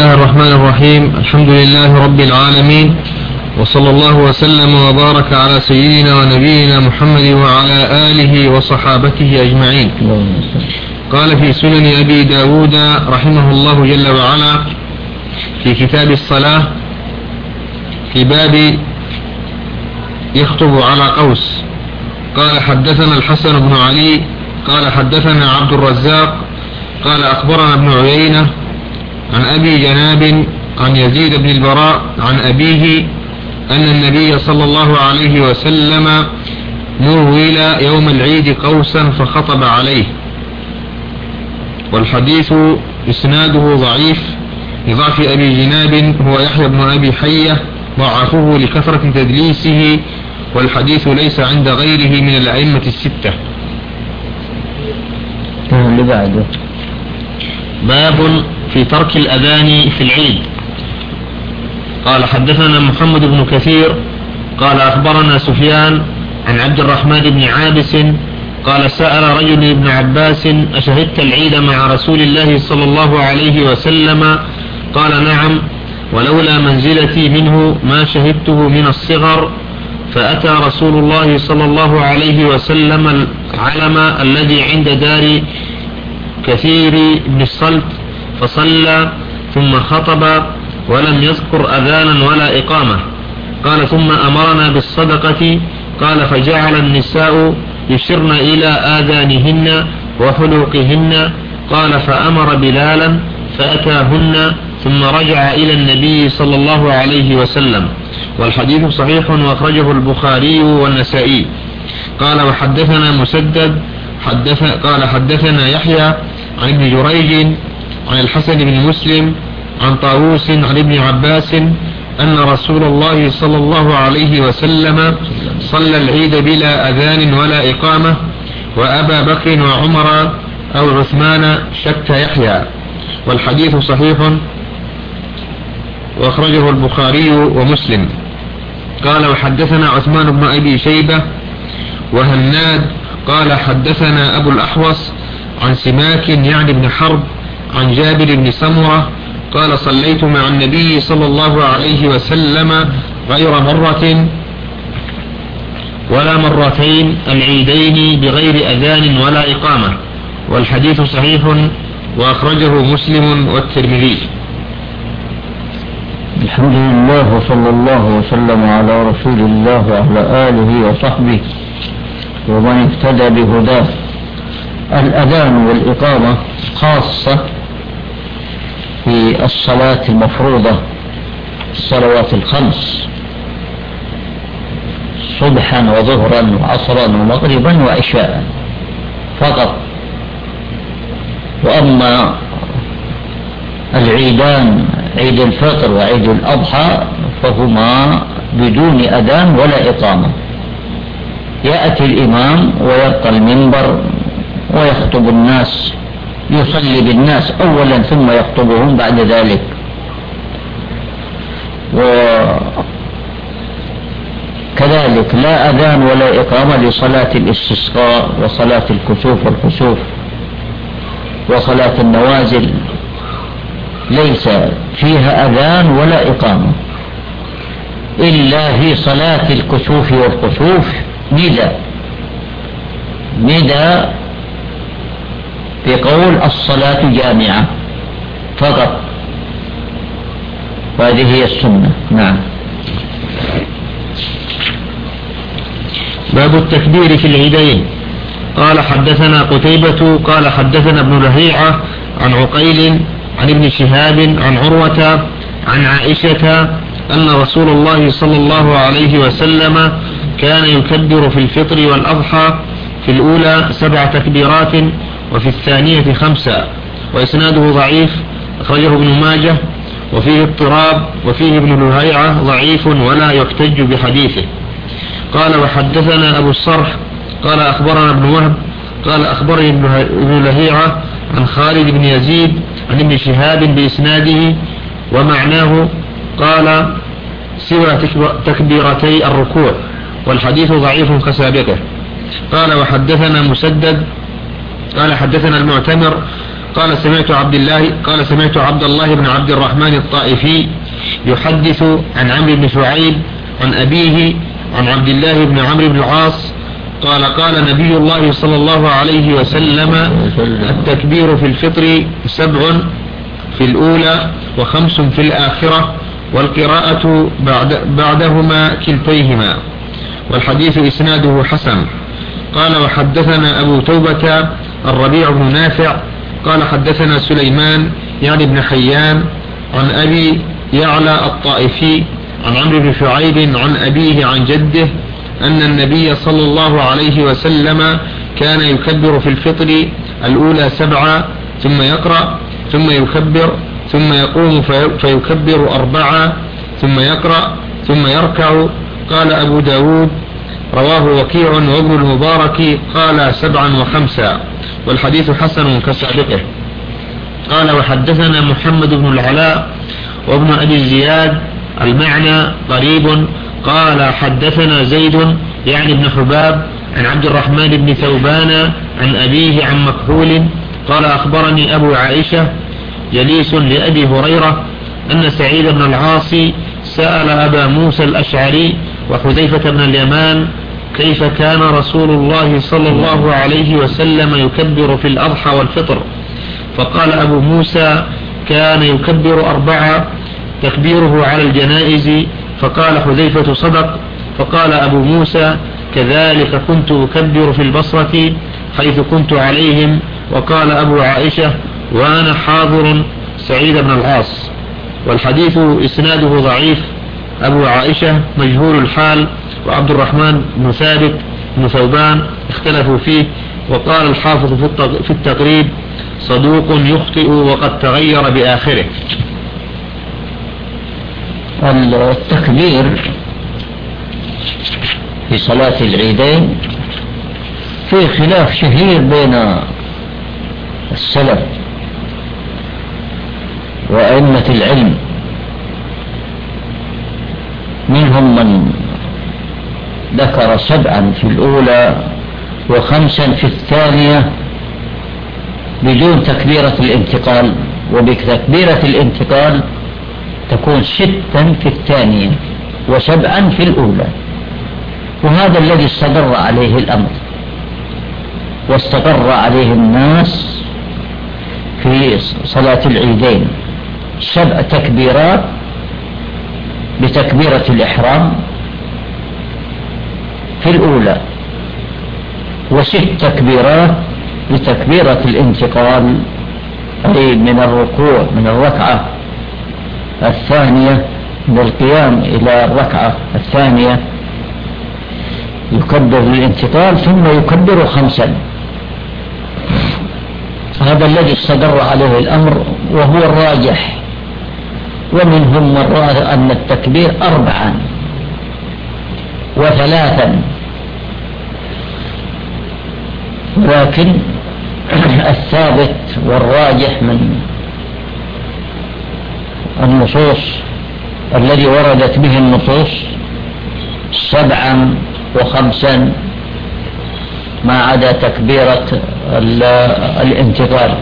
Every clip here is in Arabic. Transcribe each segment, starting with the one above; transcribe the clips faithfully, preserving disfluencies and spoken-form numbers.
الله الرحمن الرحيم. الحمد لله رب العالمين، وصلى الله وسلم وبارك على سيدنا ونبينا محمد وعلى آله وصحابته أجمعين. قال في سنن أبي داود رحمه الله جل وعلا في كتاب الصلاة في باب يخطب على قوس، قال حدثنا الحسن بن علي قال حدثنا عبد الرزاق قال أخبرنا ابن عيينة عن أبي جناب عن يزيد بن البراء عن أبيه أن النبي صلى الله عليه وسلم نول يوم العيد قوسا فخطب عليه. والحديث إسناده ضعيف لضعف أبي جناب هو يحيى بن أبي حية، ضعفه لكثرة تدليسه، والحديث ليس عند غيره من الأئمة الستة. اللي بعده باب في ترك الأذان في العيد. قال حدثنا محمد بن كثير قال أخبرنا سفيان عن عبد الرحمن بن عابس قال سأل رجل ابن عباس أشهدت العيد مع رسول الله صلى الله عليه وسلم؟ قال نعم، ولولا منزلتي منه ما شهدته من الصغر. فأتى رسول الله صلى الله عليه وسلم العلم الذي عند دار كثير بن الصلت فصلى ثم خطب ولم يذكر أذانا ولا إقامة. قال ثم أمرنا بالصدقة. قال فجعل النساء يشرن إلى آذانهن وحلوقهن. قال فأمر بلالا فأتاهن ثم رجع إلى النبي صلى الله عليه وسلم. والحديث صحيح وأخرجه البخاري والنسائي. قال وحدثنا مسدد حدث قال حدثنا يحيى عن ابن جريج عن الحسن بن مسلم عن طاووس عن ابن عباس أن رسول الله صلى الله عليه وسلم صلى العيد بلا أذان ولا إقامة، وأبا بكر وعمر أو عثمان شك يحيى. والحديث صحيح وأخرجه البخاري ومسلم. قال وحدثنا عثمان بن أبي شيبة وهناد قال حدثنا أبو الأحوص عن سماك يعني بن حرب عن جابر بن سمرة قال صليت مع النبي صلى الله عليه وسلم غير مرة ولا مرتين العيدين بغير أذان ولا إقامة. والحديث صحيح وأخرجه مسلم والترمذي. الحمد لله وصلى الله وسلم على رسول الله وعلى آله وصحبه ومن اهتدى بهداه. الأذان والإقامة خاصة في الصلاة المفروضة، الصلوات الخمس صبحا وظهرا وعصرا ومغربا وعشاء فقط. وأما العيدان عيد الفطر وعيد الأضحى فهما بدون أذان ولا إقامة. يأتي الإمام ويبقى المنبر ويخطب الناس، يصلي بالناس أولا ثم يخطبهم بعد ذلك. وكذلك لا أذان ولا إقامة لصلاة الاستسقاء وصلاة الكسوف والخسوف وصلاة النوازل، ليس فيها أذان ولا إقامة إلا في صلاة الكسوف والخسوف ندى ندى بقول الصلاة جامعة فقط، وهذه هي السنة. نعم. باب التكبير في العيدين. قال حدثنا قتيبة قال حدثنا ابن لهيعة عن عقيل عن ابن شهاب عن عروة عن عائشة أن رسول الله صلى الله عليه وسلم كان يكبر في الفطر والأضحى في الأولى سبع تكبيرات وفي الثانية خمسة، وإسناده ضعيف أخرجه ابن ماجه وفيه اضطراب وفيه ابن لهيعة ضعيف ولا يحتج بحديثه. قال وحدثنا أبو الصرح قال أخبرنا ابن وهب قال أخبرني ابن لهيعة عن خالد بن يزيد عن ابن شهاب بإسناده ومعناه قال سوى تكبيرتي الركوع، والحديث ضعيف كسابقه. قال وحدثنا مسدد قال حدثنا المعتمر قال سمعت عبد الله قال سمعت عبد الله بن عبد الرحمن الطائفي يحدث عن عمرو بن شعيب عن أبيه عن عبد الله بن عمرو بن العاص قال قال نبي الله صلى الله عليه وسلم التكبير في الفطر سبع في الأولى وخمس في الآخرة والقراءة بعد بعدهما كلتيهما. والحديث إسناده حسن. قال وحدثنا أبو توبة الربيع بن نافع قال حدثنا سليمان يعني بن حيان عن أبي يعلى الطائفي عن عمرو بن شعيب عن أبيه عن جده أن النبي صلى الله عليه وسلم كان يكبر في الفطر الأولى سبعة ثم يقرأ ثم يكبر ثم يقوم فيكبر أربعة ثم يقرأ ثم يركع. قال أبو داود رواه وكيع وابن المبارك قال سبعا وخمسا والحديث حسن كسابقه. قال وحدثنا محمد بن العلاء وابن أبي الزياد المعنى قريب. قال حدثنا زيد يعني ابن حباب عن عبد الرحمن بن ثوبان عن أبيه عن مكحول قال أخبرني أبو عائشة جليس لأبي هريرة أن سعيد بن العاص سأل أبا موسى الأشعري وحذيفة بن اليمان كيف كان رسول الله صلى الله عليه وسلم يكبر في الأضحى والفطر؟ فقال أبو موسى كان يكبر أربعة تكبيره على الجنائز. فقال حذيفة صدق. فقال أبو موسى كذلك كنت أكبر في البصرة حيث كنت عليهم. وقال أبو عائشة وأنا حاضر سعيد بن العاص. والحديث إسناده ضعيف. أبو عائشة مجهول الحال وعبد الرحمن بن ثابت بن ثوبان اختلفوا فيه. وقال الحافظ في التقريب صدوق يخطئ وقد تغير بآخره. التكبير في صلاة العيدين في خلاف شهير بين السلف وأئمة العلم، منهم من ذكر سبعا في الأولى وخمسا في الثانية بدون تكبيرة الانتقال، وبتكبيرة الانتقال تكون ستا في الثانية وسبعا في الأولى. وهذا الذي استقر عليه الأمر واستقر عليه الناس في صلاة العيدين، سبع تكبيرات بتكبيرة الإحرام في الأولى، وست تكبيرات بتكبيرة الانتقال، أي من الركوع من الركعة الثانية من القيام إلى الركعة الثانية يكبر للانتقال ثم يكبر خمسا. هذا الذي استقر عليه الأمر وهو الراجح. ومنهم من رأى أن التكبير أربعا وثلاثا، لكن الثابت والراجح من النصوص الذي وردت به النصوص سبعا وخمسا ما عدا تكبيرة الانتقال.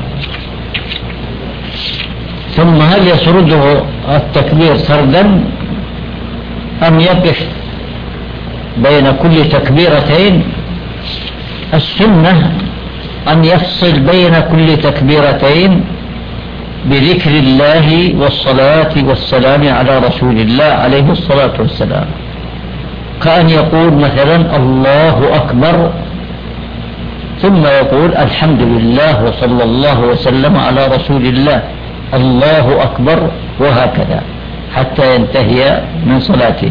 ثم هل يسرده التكبير سردا أم يقف بين كل تكبيرتين؟ السنة أن يفصل بين كل تكبيرتين بذكر الله والصلاة والسلام على رسول الله عليه الصلاة والسلام، كأن يقول مثلا الله أكبر ثم يقول الحمد لله وصلى الله وسلم على رسول الله الله أكبر، وهكذا حتى ينتهي من صلاته.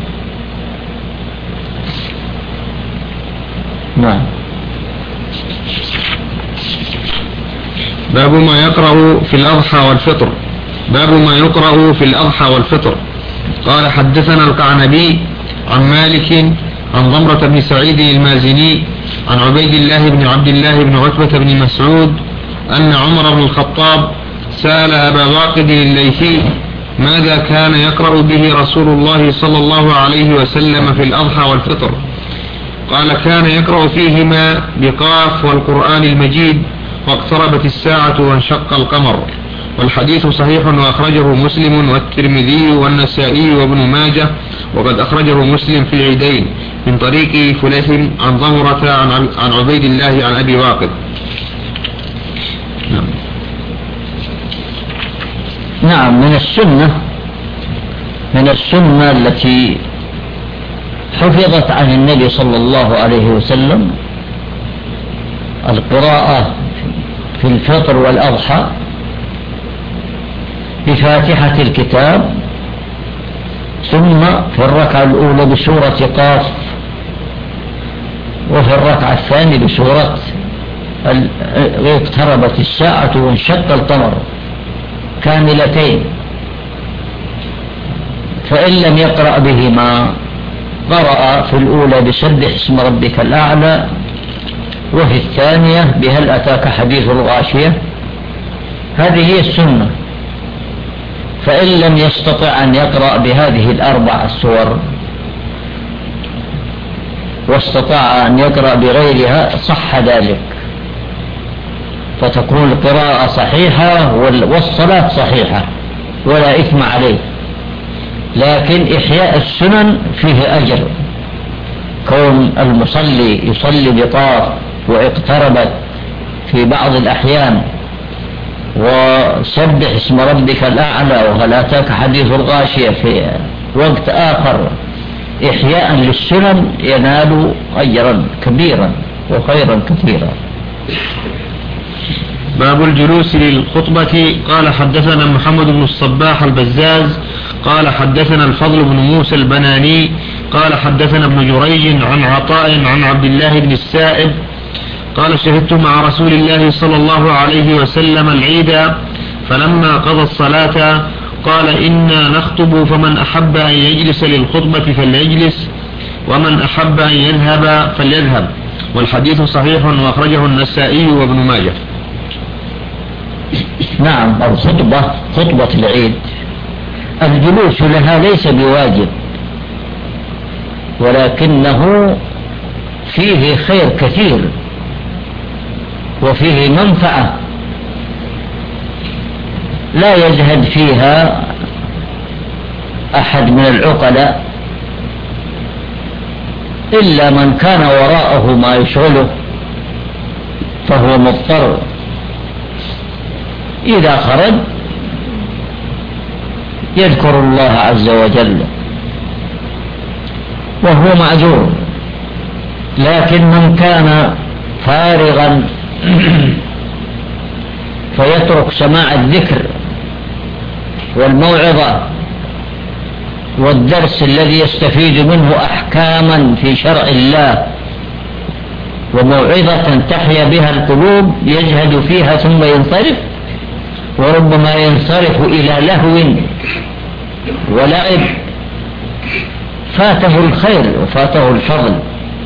نعم. باب ما يقرأ في الأضحى والفطر. باب ما يقرأ في الأضحى والفطر. قال حدثنا القعنبي عن مالك عن ضمرة بن سعيد المازني عن عبيد الله بن عبد الله بن عتبة بن مسعود أن عمر بن الخطاب سأل أبا واقد الليثي ماذا كان يقرأ به رسول الله صلى الله عليه وسلم في الأضحى والفطر؟ قال كان يقرأ فيهما بقاف والقرآن المجيد واقتربت الساعة وانشق القمر. والحديث صحيح وأخرجه مسلم والترمذي والنسائي وابن ماجه، وقد أخرجه مسلم في العيدين من طريق فليح عن ضمرة عن عبيد الله عن أبي واقد. نعم. نعم، من السنة من السنة التي حفظت عن النبي صلى الله عليه وسلم القراءة في الفطر والأضحى بفاتحة الكتاب، ثم في الركعة الأولى بسورة قاف، وفي الركعة الثانية بسورة اقتربت الساعة وانشق القمر كاملتين. فإن لم يقرأ بهما قرأ في الأولى بسبح اسم ربك الأعلى، وفي الثانية بهل أتاك حديث الغاشية. هذه هي السنة. فإن لم يستطع أن يقرأ بهذه الأربع السور واستطاع أن يقرأ بغيرها صح ذلك، فتكون القراءة صحيحة والصلاة صحيحة ولا إثم عليه. لكن إحياء السنن فيه أجر، كون المصلي يصلي بطاف واقتربت في بعض الأحيان، وسبح اسم ربك الأعلى وهل أتاك حديث الغاشية في وقت آخر، إحياء للسنن ينال أجرا كبيرا وخيرا كثيرا. باب الجلوس للخطبة. قال حدثنا محمد بن الصباح البزاز قال حدثنا الفضل بن موسى البناني قال حدثنا ابن جريج عن عطاء عن عبد الله بن السائب قال شهدت مع رسول الله صلى الله عليه وسلم العيد، فلما قضى الصلاة قال إنا نخطب، فمن أحب أن يجلس للخطبة فليجلس، ومن أحب أن يذهب فليذهب. والحديث صحيح وأخرجه النسائي وابن ماجه. نعم، الخطبة خطبة العيد الجلوس لها ليس بواجب، ولكنه فيه خير كثير وفيه منفعة لا يزهد فيها أحد من العقلاء إلا من كان وراءه ما يشغله، فهو مضطر إذا خرج يذكر الله عز وجل وهو معذور. لكن من كان فارغا فيترك سماع الذكر والموعظة والدرس الذي يستفيد منه أحكاما في شرع الله وموعظة تحيا بها القلوب، يجهد فيها ثم ينصرف، وربما ينصرف إلى لهو ولعب، فاته الخير وفاته الفضل.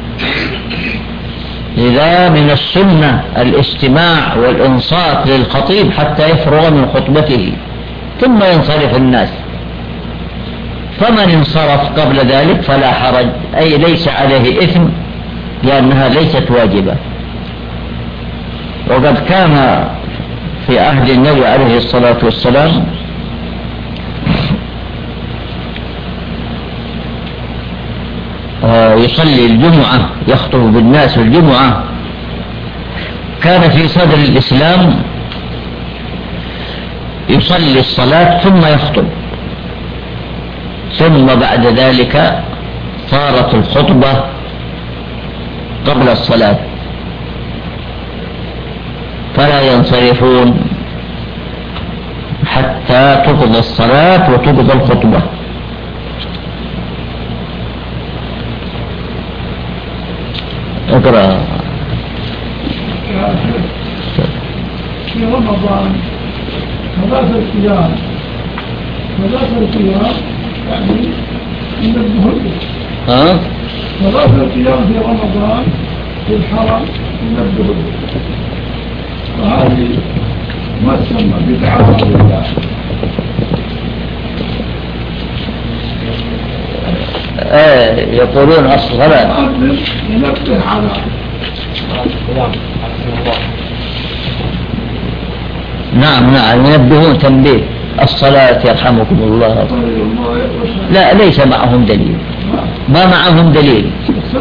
إذا من السنة الاستماع والإنصات للخطيب حتى يفرغ من خطبته ثم ينصرف الناس. فمن انصرف قبل ذلك فلا حرج، أي ليس عليه إثم، لأنها ليست واجبة. وقد كان في عهد النبي عليه الصلاة والسلام يصلي الجمعة، يخطب بالناس الجمعة. كان في صدر الإسلام يصلي الصلاة ثم يخطب، ثم بعد ذلك صارت الخطبة قبل الصلاة، فلا ينصرفون حتى تقضى الصلاة وتقضى الخطبة. اقرأ. في رمضان ثلاثة أيام ثلاثة أيام يعني ننبه ها؟ ثلاثة أيام في رمضان في الحرم ننبه، وهذه ما تسمى بدعة لله. ايه يقولون الصلاة ينبه على نعم نعم ينبهون تنبيه الصلاة يرحمكم الله. لا ليس معهم دليل، ما معهم دليل،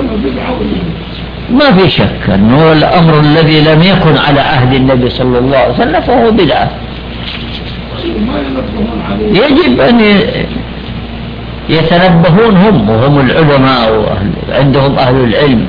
ما في شك أنه الأمر الذي لم يكن على عهد النبي صلى الله عليه وسلم فهو بدعة. يجب أن يتنبهون هم وهم العلماء وعندهم أهل العلم،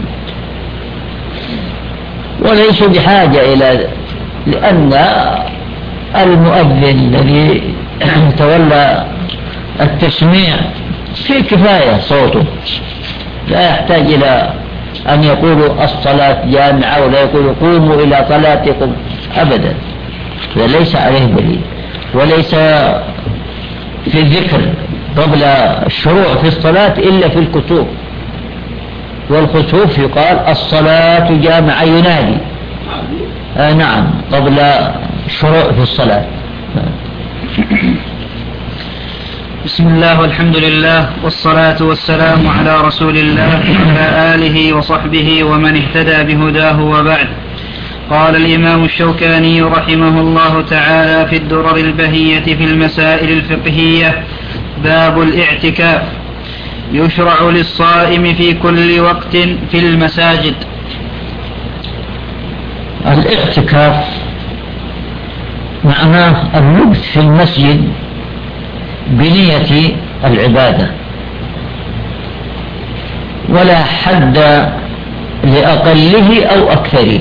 وليسوا بحاجة إلى، لأن المؤذن الذي تولى التسميع في كفاية صوته، لا يحتاج إلى أن يقولوا الصلاة جامعة ولا يقولوا قوموا إلى صلاتكم أبدا. وليس عليه دليل، وليس في الذكر قبل الشروع في الصلاة إلا في الكتب، والكتب يقال الصلاة جامعة ينادي آه نعم قبل الشروع في الصلاة. بسم الله والحمد لله والصلاة والسلام على رسول الله وعلى آله وصحبه ومن اهتدى بهداه وبعد. قال الإمام الشوكاني رحمه الله تعالى في الدرر البهية في المسائل الفقهية: باب الاعتكاف. يشرع للصائم في كل وقت في المساجد. الاعتكاف معناه اللبث في المسجد بنية العبادة، ولا حد لأقله أو أكثره،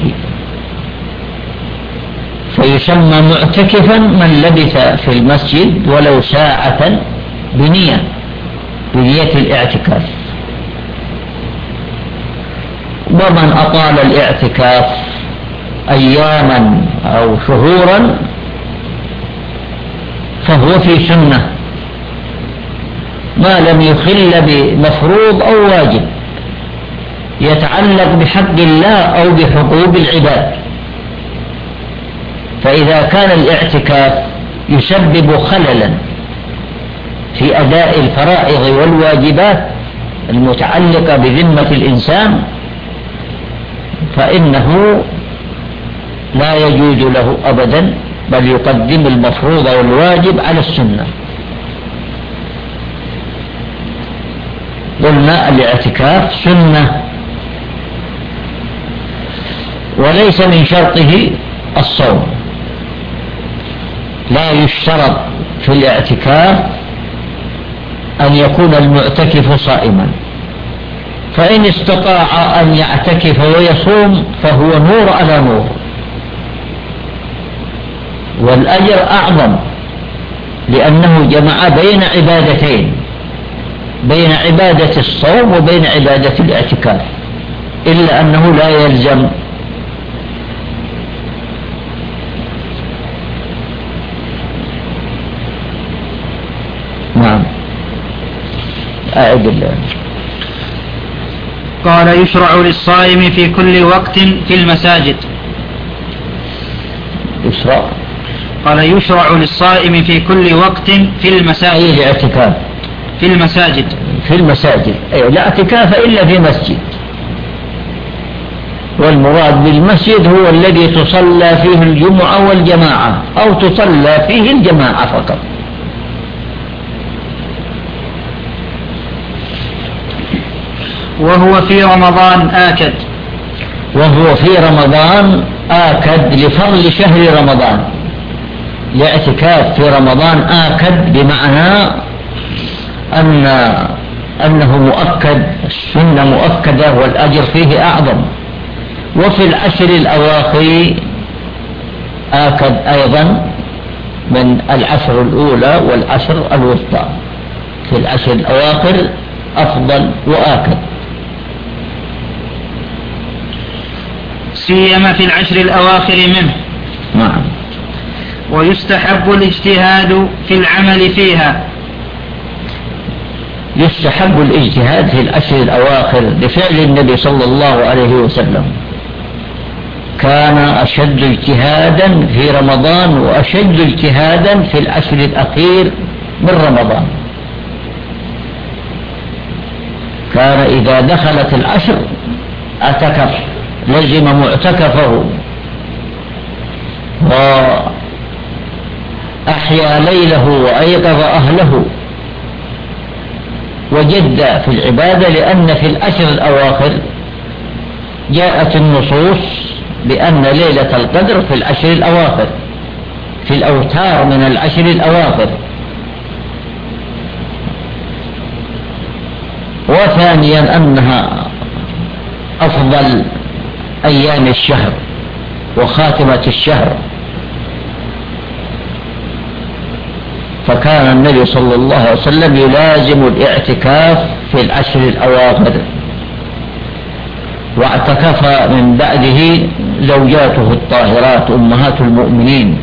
فيسمى معتكفا من لبث في المسجد ولو ساعة بنية بنية الاعتكاف. ومن أطال الاعتكاف أياما أو شهورا فهو في سنة ما لم يخل بمفروض أو واجب يتعلق بحق الله أو بحقوق العباد. فإذا كان الاعتكاف يسبب خللا في أداء الفرائض والواجبات المتعلقة بذمة الإنسان فإنه لا يجوز له أبدا، بل يقدم المفروض والواجب على السنة. قلنا الاعتكاف سنة، وليس من شرطه الصوم. لا يشترط في الاعتكاف أن يكون المعتكف صائما، فإن استطاع أن يعتكف ويصوم فهو نور على نور، والأجر أعظم لأنه جمع بين عبادتين، بين عبادة الصوم وبين عبادة الاعتكاف، إلا أنه لا يلزم نعم أعد الله. قال: يشرع للصائم في كل وقت في المساجد. يشرع قال: يشرع للصائم في كل وقت في المساجد. أي الاعتكاف في المساجد في المساجد أي لا اعتكاف إلا في مسجد، والمراد بالمسجد هو الذي تصلى فيه الجمعة والجماعة أو تصلى فيه الجماعة فقط. وهو في رمضان آكد. وهو في رمضان آكد لفضل شهر رمضان. الاعتكاف في رمضان آكد بمعنى أن أنه مؤكد، السنة مؤكدة والأجر فيه أعظم. وفي العشر الأواخر آكد أيضا من العشر الأولى والعشر الوسطى، في العشر الأواخر أفضل وآكد، سيما في العشر الأواخر منه. نعم. ويستحب الاجتهاد في العمل فيها. يستحب الاجتهاد في العشر الأواخر لفعل النبي صلى الله عليه وسلم، كان أشد اجتهادا في رمضان وأشد اجتهادا في العشر الأخير من رمضان. كان إذا دخلت العشر اعتكف، لزم معتكفه أحيا ليله وأيقظ أهله وجد في العبادة، لأن في الأشهر الأواخر جاءت النصوص بأن ليلة القدر في العشر الأواخر، في الأوتار من العشر الأواخر. وثانيا أنها أفضل أيام الشهر وخاتمة الشهر، فكان النبي صلى الله عليه وسلم يلازم الاعتكاف في العشر الأواخر، واعتكف من بعده زوجاته الطاهرات أمهات المؤمنين،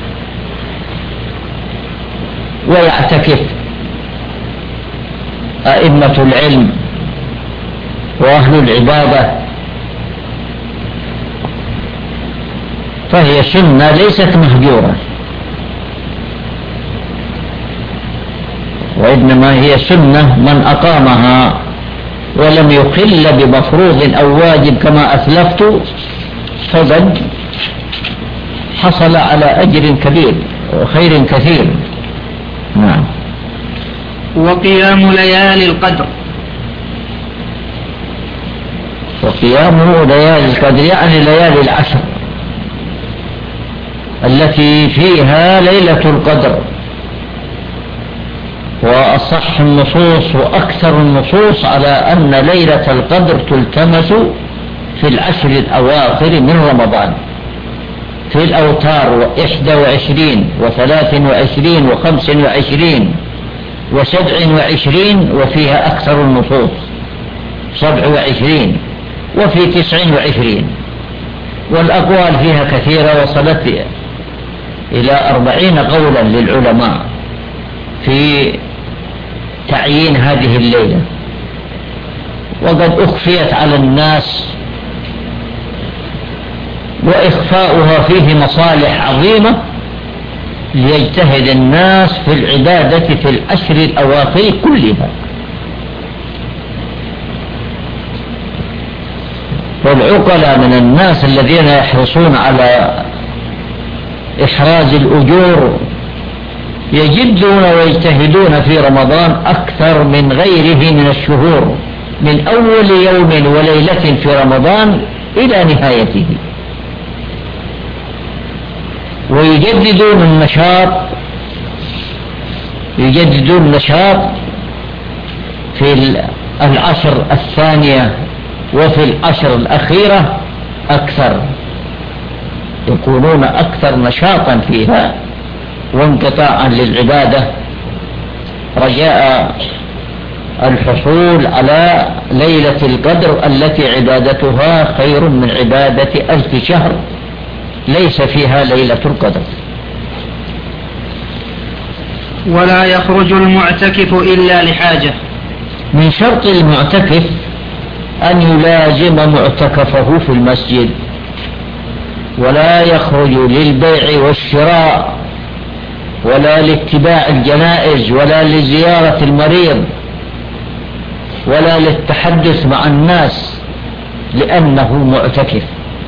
ويعتكف أئمة العلم وأهل العبادة، فهي سنة ليست مهجورة، وإنما هي سنة من أقامها ولم يخل بمفروض أو واجب كما أسلفت فقد حصل على أجر كبير وخير كثير. نعم. وقيام ليالي القدر. وقيام ليالي القدر يعني ليالي العشر التي فيها ليلة القدر، وأصح النصوص وأكثر النصوص على أن ليلة القدر تلتمس في العشر الأواخر من رمضان، في الأوتار وإحدى وعشرين وثلاث وعشرين وخمس وعشرين وسبع وعشرين، وفيها أكثر النصوص سبع وعشرين، وفي تسع وعشرين، والأقوال فيها كثيرة وصلت إلى أربعين قولا للعلماء في تعيين هذه الليلة، وقد أخفيت على الناس، وإخفاؤها فيه مصالح عظيمة ليجتهد الناس في العبادة في الأشهر الأواخر كلها. والعقلاء من الناس الذين يحرصون على إحراز الأجور يجدون ويجتهدون في رمضان أكثر من غيره من الشهور، من أول يوم وليلة في رمضان إلى نهايته، ويجددون النشاط يجددون النشاط في العشر الثانية وفي العشر الأخيرة أكثر، يكونون أكثر نشاطا فيها وانقطاعا للعبادة، رجاء الحصول على ليلة القدر التي عبادتها خير من عبادة ألف شهر ليس فيها ليلة القدر. ولا يخرج المعتكف إلا لحاجة. من شرط المعتكف أن يلازم معتكفه في المسجد، ولا يخرج للبيع والشراء ولا لاتباع الجنائز ولا لزيارة المريض ولا للتحدث مع الناس لأنه معتكف،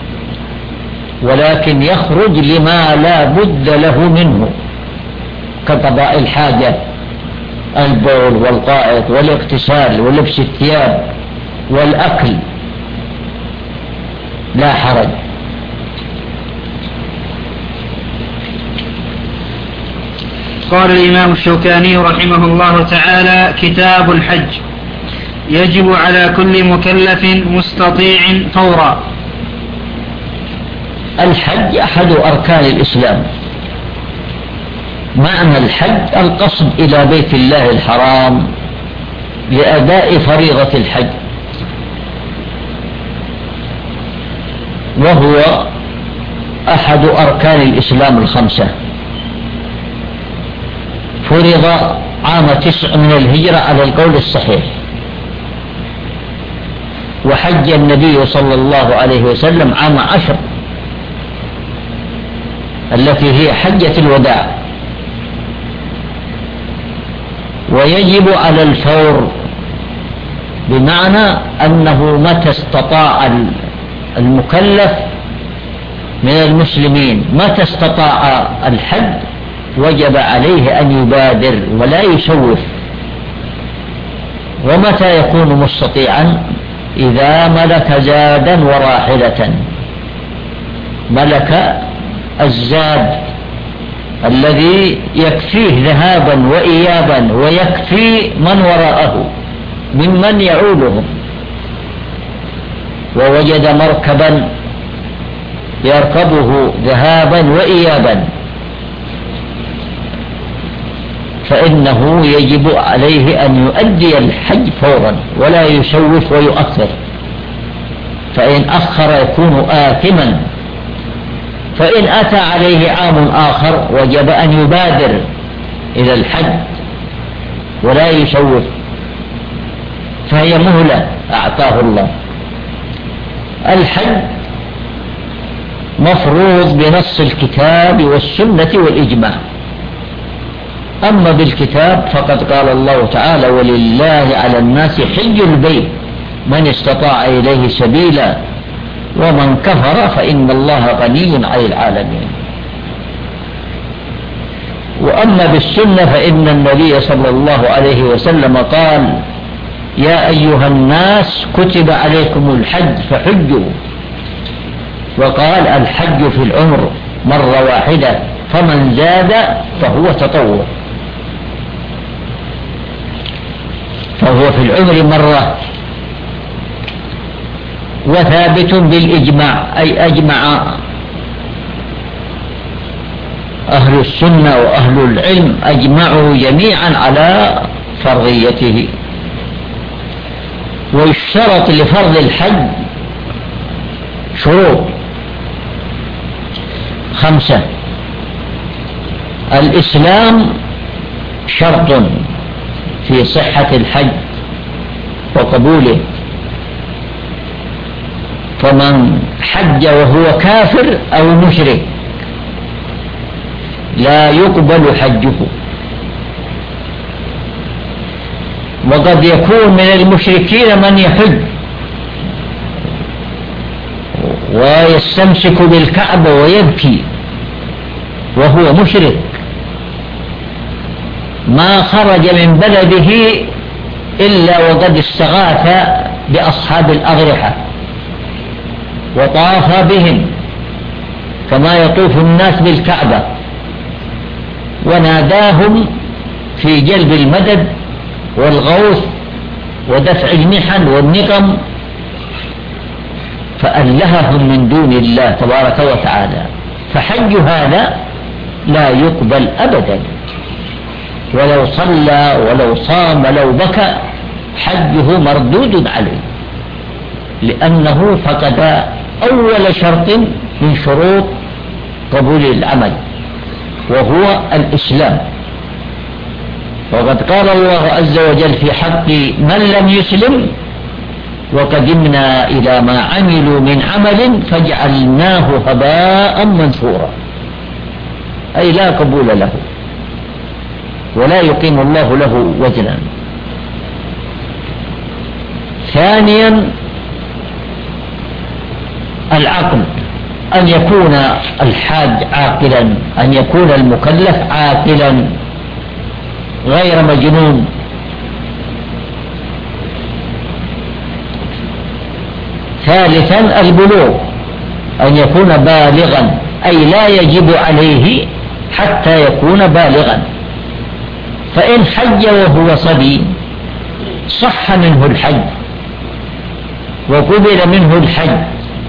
ولكن يخرج لما لا بد له منه كقضاء الحاجة، البول والقائط والاغتسال ولبس الثياب والأكل، لا حرج. قال الإمام الشوكاني رحمه الله تعالى: كتاب الحج يجب على كل مكلف مستطيع فورا. الحج أحد أركان الإسلام. معنى الحج القصد إلى بيت الله الحرام لأداء فريضة الحج، وهو أحد أركان الإسلام الخمسة، فرض عام تسع من الهجرة على القول الصحيح، وحج النبي صلى الله عليه وسلم عام عشر التي هي حجة الوداع، ويجب على الفور بمعنى أنه متى استطاع المكلف من المسلمين متى استطاع الحج وجب عليه أن يبادر ولا يسوف. ومتى يكون مستطيعا؟ إذا ملك زادا وراحلة، ملك الزاد الذي يكفيه ذهابا وإيابا ويكفي من وراءه ممن يعولهم، ووجد مركبا يركبه ذهابا وإيابا، فإنه يجب عليه أن يؤدي الحج فورا ولا يسوف ويؤخر، فإن أخر يكون آثما. فإن أتى عليه عام آخر وجب أن يبادر إلى الحج ولا يسوف، فهي مهلة أعطاه الله. الحج مفروض بنص الكتاب والسنة والإجماع. أما بالكتاب فقد قال الله تعالى: ولله على الناس حج البيت من استطاع إليه سبيلا ومن كفر فإن الله غني عن العالمين. وأما بالسنة فإن النبي صلى الله عليه وسلم قال: يا أيها الناس كتب عليكم الحج فحجوا. وقال: الحج في العمر مرة واحدة فمن زاد فهو تطوع. فهو في العمر مرة، وثابت بالإجماع، أي أجمع أهل السنة وأهل العلم أجمعوا جميعا على فرضيته. ويشترط لفرض الحج شروط خمسة. الإسلام شرط في صحة الحج وقبوله، فمن حج وهو كافر أو مشرك لا يقبل حجه. وقد يكون من المشركين من يحج ويستمسك بالكعبة ويبكي وهو مشرك، ما خرج من بلده إلا وقد استغاث بأصحاب الأضرحة وطاف بهم كما يطوف الناس بالكعبة، وناداهم في جلب المدد والغوث ودفع المحن والنقم، فألههم من دون الله تبارك وتعالى. فحج هذا لا يقبل أبدا، ولو صلى ولو صام ولو بكى حجه مردود عليه، لأنه فقد أول شرط من شروط قبول العمل وهو الإسلام. وقد قال الله عز وجل في حق من لم يسلم: وقدمنا إلى ما عملوا من عمل فجعلناه هباء منثورا، أي لا قبول له ولا يقيم الله له وزنا. ثانيا العقل، أن يكون الحاج عاقلا، أن يكون المكلف عاقلا غير مجنون. ثالثا البلوغ، أن يكون بالغا، أي لا يجب عليه حتى يكون بالغا. فإن حج وهو صبي صح منه الحج وقبل منه الحج،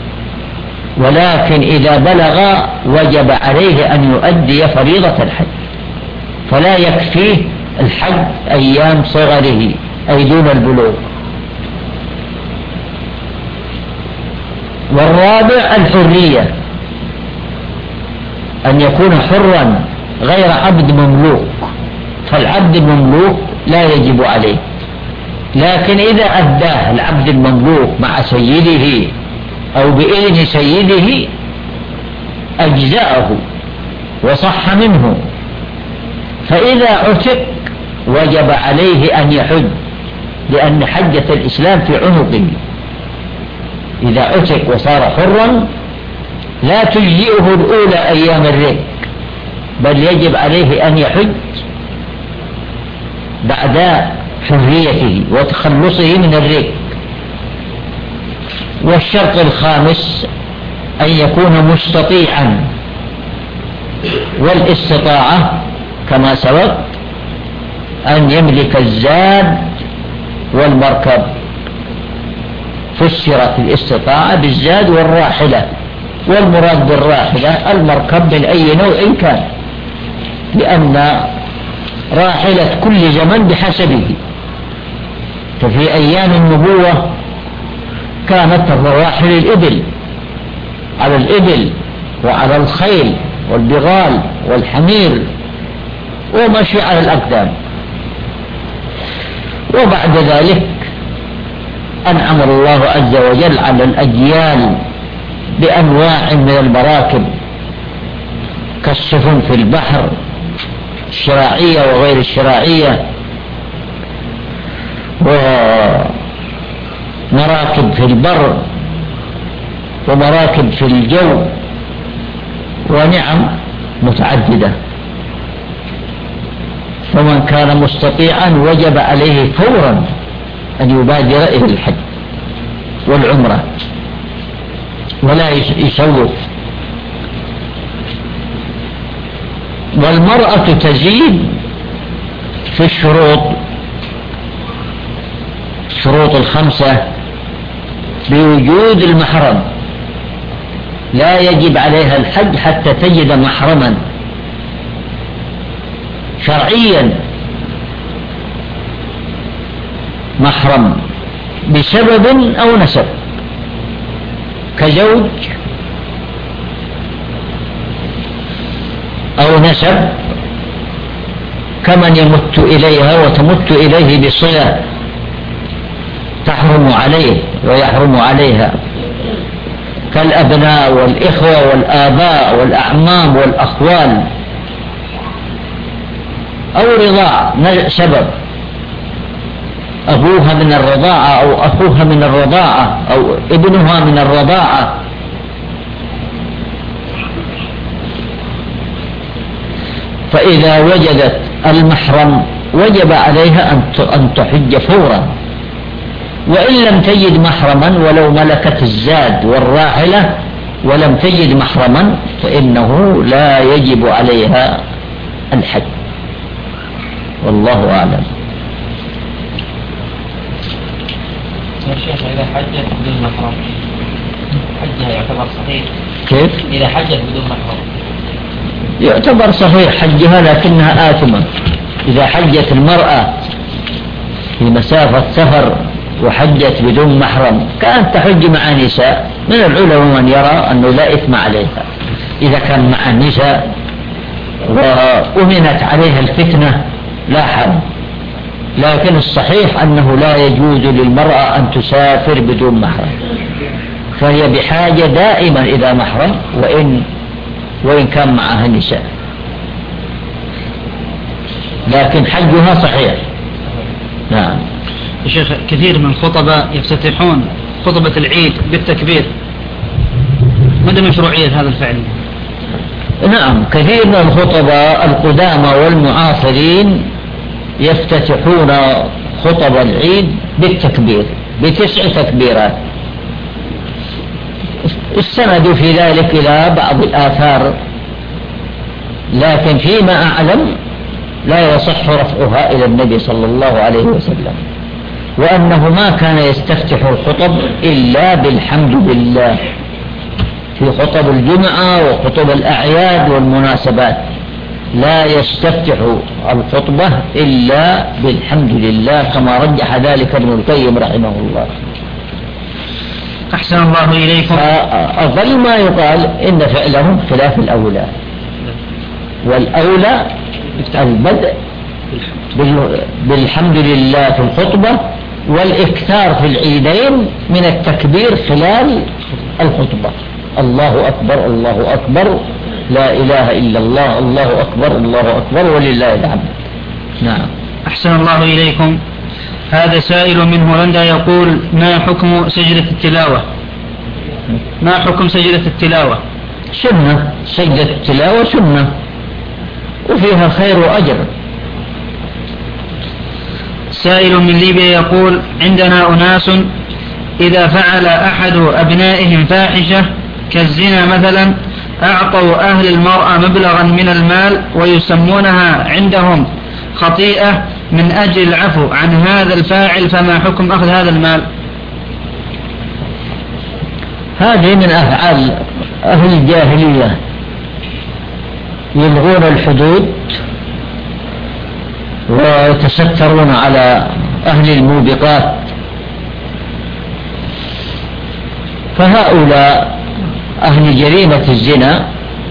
ولكن إذا بلغ وجب عليه أن يؤدي فريضة الحج، فلا يكفيه الحج أيام صغره أي دون البلوغ. والرابع الحرية، أن يكون حرا غير عبد مملوك، فالعبد المملوك لا يجب عليه، لكن إذا أداه العبد المملوك مع سيده أو بإذن سيده أجزأه وصح منه. فإذا عتق وجب عليه أن يحج، لأن حجة الإسلام في عنقه. إذا عتق وصار حرا لا تجزئه الأولى أيام الرق، بل يجب عليه أن يحج بعد حريته وتخلصه من الريق. والشرط الخامس أن يكون مستطيعا، والاستطاعة كما سبق أن يملك الزاد والمركب. فسرت الاستطاعة بالزاد والراحلة، والمراد بالراحلة المركب من أي نوع كان، لأن راحلة كل زمن بحسبه. ففي أيام النبوة كانت الرواحل الإبل، على الإبل وعلى الخيل والبغال والحمير ومشي على الأقدام. وبعد ذلك أنعم الله عز وجل على الأجيال بأنواع من المراكب كالسفن في البحر الشراعية وغير الشراعية، ومراكب في البر ومراكب في الجو، ونعم متعددة. فمن كان مستطيعا وجب عليه فورا أن يبادر إلى الحج والعمرة ولا يسوف. والمرأة تزيد في الشروط الشروط الخمسة بوجود المحرم. لا يجب عليها الحج حتى تجد محرما شرعيا، محرم بسبب أو نسب، كزوج أو نسب، كمن يمت إليها وتمت إليه بصلة تحرم عليه ويحرم عليها، كالأبناء والإخوة والآباء والأعمام والأخوال، أو رضاع سبب، أبوها من الرضاعة أو أخوها من الرضاعة أو ابنها من الرضاعة. فإذا وجدت المحرم وجب عليها أن تحج فورا. وإن لم تجد محرما ولو ملكت الزاد والراحلة ولم تجد محرما فإنه لا يجب عليها الحج، والله أعلم. يا شيخ إذا حجت بدون محرم حجها يعتبر صحيح؟ كيف؟ إذا حجت بدون محرم يعتبر صحيح حجها لكنها آثمة. إذا حجت المرأة في مسافة سفر وحجت بدون محرم كانت تحج مع نساء، من العلماء من يرى أنه لا إثم عليها إذا كان مع النساء وأمنت عليها الفتنة لا حرم. لكن الصحيح أنه لا يجوز للمرأة أن تسافر بدون محرم، فهي بحاجة دائما إلى محرم وإن وإن كان معها النساء، لكن حجها صحيح. نعم. يا شيخ كثير من الخطباء يفتتحون خطبة العيد بالتكبير، مدى مشروعية هذا الفعل؟ نعم، كثير من الخطباء القدامى والمعاصرين يفتتحون خطب العيد بالتكبير بتسع تكبيرات. استندوا في ذلك إلى بعض الآثار، لكن فيما أعلم لا يصح رفعها إلى النبي صلى الله عليه وسلم، وأنه ما كان يستفتح الخطب إلا بالحمد لله في خطب الجمعة وخطب الأعياد والمناسبات، لا يستفتح الخطبة إلا بالحمد لله كما رجح ذلك ابن القيم رحمه الله. أحسن الله إليكم. فأظل ما يقال إن فعلهم خلاف الأولى، والأولى البدء بالحمد لله في الخطبة والإكثار في العيدين من التكبير خلال الخطبة. الله أكبر الله أكبر لا إله إلا الله الله أكبر الله أكبر ولله الحمد. نعم. أحسن الله إليكم. هذا سائل من هولندا يقول: ما حكم سجدة التلاوة؟ ما حكم سجدة التلاوة؟ سنة، سجدة التلاوة سنة، وفيها خير وأجر. سائل من ليبيا يقول: عندنا أناس إذا فعل أحد أبنائهم فاحشة كالزنا مثلا أعطوا أهل المرأة مبلغا من المال ويسمونها عندهم خطيئة من أجل العفو عن هذا الفاعل، فما حكم أخذ هذا المال؟ هذه من أفعال أهل الجاهلية، يلغون الحدود ويتسترون على أهل الموبقات، فهؤلاء أهل جريمة الزنا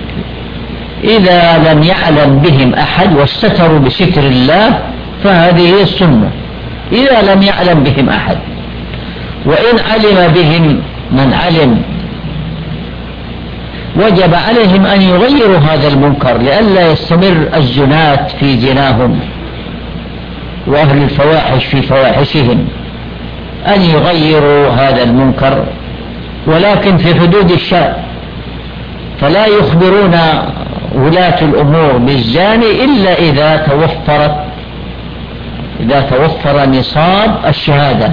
إذا لم يعلم بهم أحد واستتروا بستر الله فهذه هي السنة. إذا لم يعلم بهم أحد، وإن علم بهم من علم وجب عليهم أن يغيروا هذا المنكر لئلا يستمر الزنات في زناهم وأهل الفواحش في فواحشهم، أن يغيروا هذا المنكر ولكن في حدود الشرع، فلا يخبرون ولاة الأمور بالزاني إلا إذا توفرت إذا توفر نصاب الشهادة،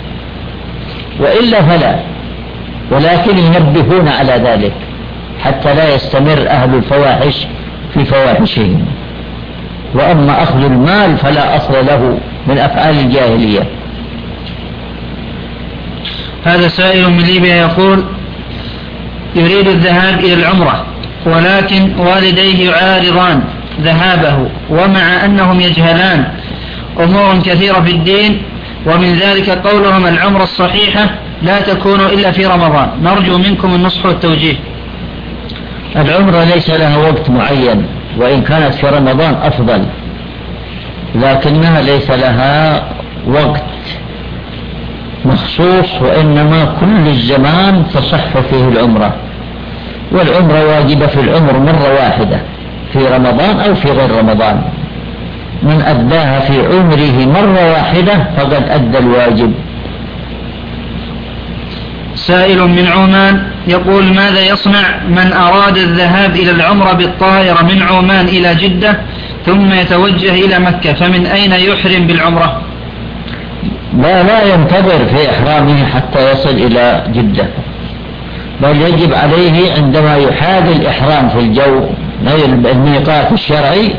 وإلا فلا، ولكن ينبهون على ذلك حتى لا يستمر أهل الفواحش في فواحشهم. وأما أخذ المال فلا أصل له من أفعال الجاهلية. هذا سائل من ليبيا يقول: يريد الذهاب إلى العمرة ولكن والديه يعارضان ذهابه، ومع أنهم يجهلان أمور كثيرة في الدين، ومن ذلك قولهم العمرة الصحيحة لا تكون إلا في رمضان. نرجو منكم النصح والتوجيه. العمرة ليس لها وقت معين، وإن كانت في رمضان أفضل، لكنها ليس لها وقت مخصوص، وإنما كل الزمان تصح فيه العمرة، والعمرة واجبة في العمر مرة واحدة في رمضان أو في غير رمضان. من أداها في عمره مرة واحدة فقد أدى الواجب. سائل من عمان يقول: ماذا يصنع من أراد الذهاب إلى العمرة بالطائرة من عمان إلى جدة ثم يتوجه إلى مكة، فمن أين يحرم بالعمرة؟ لا لا ينتظر في إحرامه حتى يصل إلى جدة، بل يجب عليه عندما يحاذي الإحرام في الجو نيل الميقات الشرعي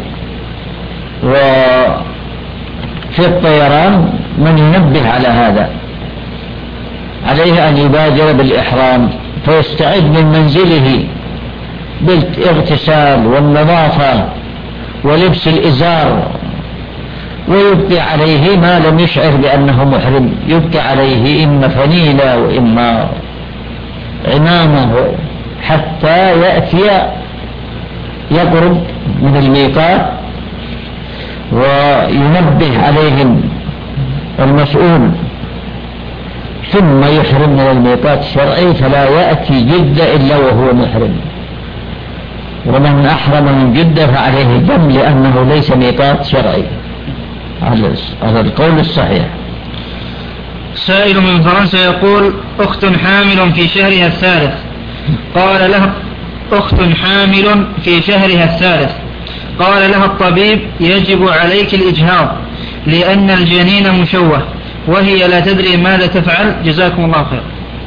وفي الطيران من ينبه على هذا، عليه أن يبادر بالإحرام فيستعد من منزله بالاغتسال والنظافة ولبس الإزار، ويبقي عليه ما لم يشعر بأنه محرم، يبقي عليه إما فنيلة وإما عمامة حتى يأتي يقرب من الميقات، وينبه عليهم المسؤول، ثم يحرم من الميقات الشرعي، فلا يأتي جدة إلا وهو محرم. ومن أحرم من جدة فعليه دم لأنه ليس ميقات شرعي على القول الصحيح. سائل من فرنسا يقول: أخت حامل في شهرها الثالث، قال لها أخت حامل في شهرها الثالث قال لها الطبيب: يجب عليك الإجهاض لأن الجنين مشوه، وهي لا تدري ماذا تفعل، جزاكم الله خير.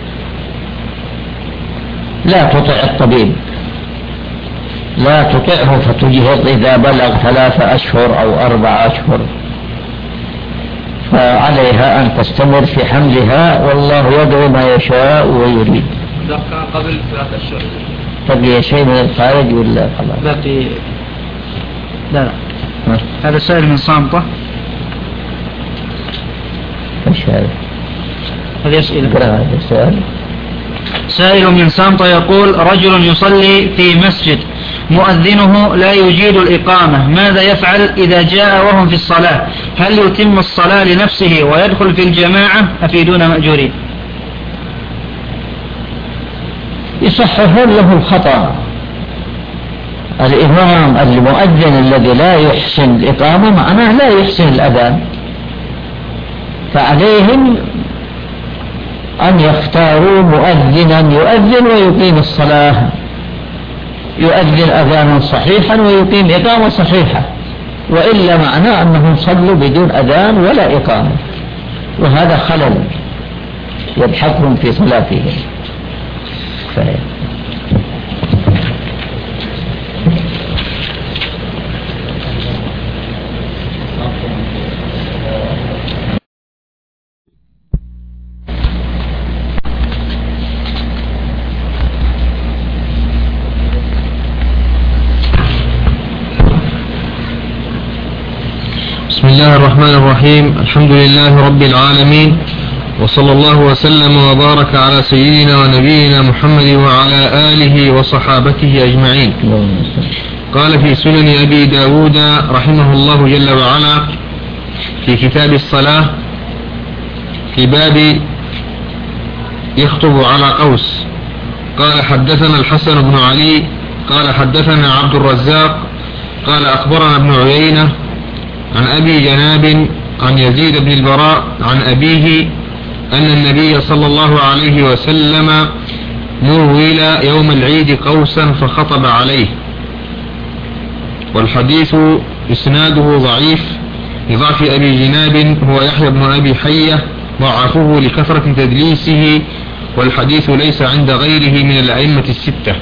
لا تطع الطبيب، لا تطعه فتجهض إذا بلغ ثلاثة أشهر أو أربع أشهر، فعليها أن تستمر في حملها، والله يدعو ما يشاء ويريد. إذا كان قبل ثلاثة أشهر تبقي شيء من الخارج ولا خلاص؟ لا في لا لا ها؟ هذا سائل من صامتة. ايش هذا؟ هذه أسئلة. هذا سؤال. سائل من صامتة يقول: رجل يصلي في مسجد مؤذنه لا يجيد الإقامة، ماذا يفعل إذا جاء وهم في الصلاة؟ هل يتم الصلاة لنفسه ويدخل في الجماعة أفيدون مأجورين؟ يصححون له الخطأ. الإمام المؤذن الذي لا يحسن الإقامة معناه لا يحسن الأذان، فعليهم أن يختاروا مؤذنا يؤذن ويقيم الصلاة يؤذن أذانا صحيحا ويقيم إقامة صحيحة، وإلا معناه أنهم صلوا بدون أذان ولا إقامة، وهذا خلل يلحقهم في صلاتهم. فهي. بسم الله الرحمن الرحيم. الحمد لله رب العالمين، وصلى الله وسلم وبارك على سيدنا ونبينا محمد وعلى آله وصحابته أجمعين. قال في سنن أبي داود رحمه الله جل وعلا في كتاب الصلاة في باب يخطب على قوس، قال حدثنا الحسن بن علي قال حدثنا عبد الرزاق قال أخبرنا ابن عيينة عن أبي جناب عن يزيد بن البراء عن أبيه أن النبي صلى الله عليه وسلم نول يوم العيد قوسا فخطب عليه. والحديث إسناده ضعيف لضعف أبي جناب هو يحيى بن أبي حية، ضعفه لكثرة تدليسه، والحديث ليس عند غيره من الأئمة الستة.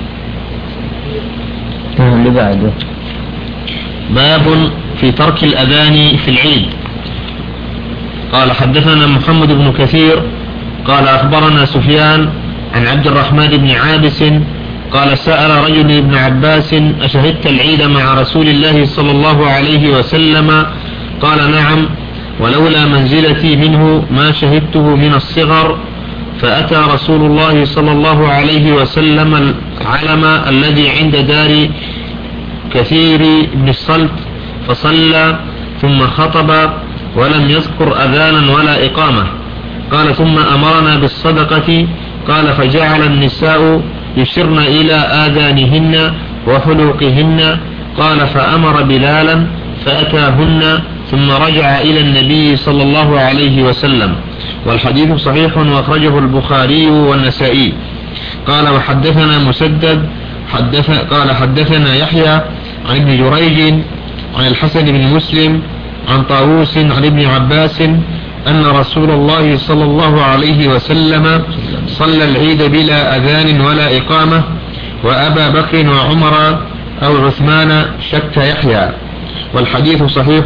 اللي بعده باب في ترك الأذان في العيد. قال حدثنا محمد بن كثير قال أخبرنا سفيان عن عبد الرحمن بن عابس قال سأل رجل ابن عباس أشهدت العيد مع رسول الله صلى الله عليه وسلم؟ قال نعم، ولولا منزلتي منه ما شهدته من الصغر. فأتى رسول الله صلى الله عليه وسلم العلم الذي عند دار كثير بن الصلت فصلى ثم خطب ولم يذكر أذانا ولا إقامة. قال ثم أمرنا بالصدقة، قال فجعل النساء يشرن إلى آذانهن وحلوقهن، قال فأمر بلالا فأتاهن ثم رجع إلى النبي صلى الله عليه وسلم. والحديث صحيح وأخرجه البخاري والنسائي. قال وحدثنا مسدد حدث قال حدثنا يحيى عن ابن جريج عن الحسن بن مسلم عن طاووس عن ابن عباس أن رسول الله صلى الله عليه وسلم صلى العيد بلا أذان ولا إقامة، وأبا بكر وعمر أو عثمان شك يحيى. والحديث صحيح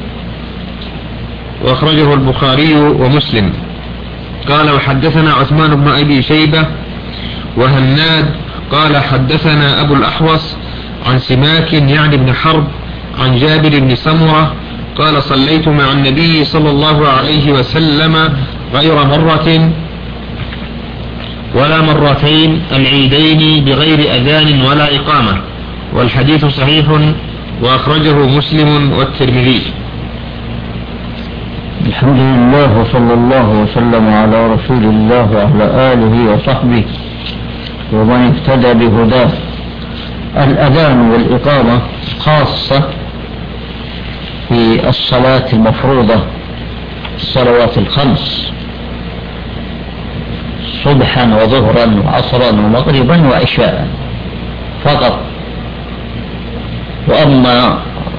وأخرجه البخاري ومسلم. قال وحدثنا عثمان بن أبي شيبة وهناد قال حدثنا أبو الأحوص عن سماك يعني بن حرب عن جابر بن سمرة قال صليت مع النبي صلى الله عليه وسلم غير مرة ولا مرتين العيدين بغير أذان ولا إقامة. والحديث صحيح وأخرجه مسلم والترمذي. الحمد لله وصلى الله وسلم على رسول الله وعلى آله وصحبه ومن اهتدى بهداه. الأذان والإقامة خاصة في الصلاة المفروضة، الصلوات الخمس صبحا وظهرا وعصرا ومغربا وعشاء فقط. وأما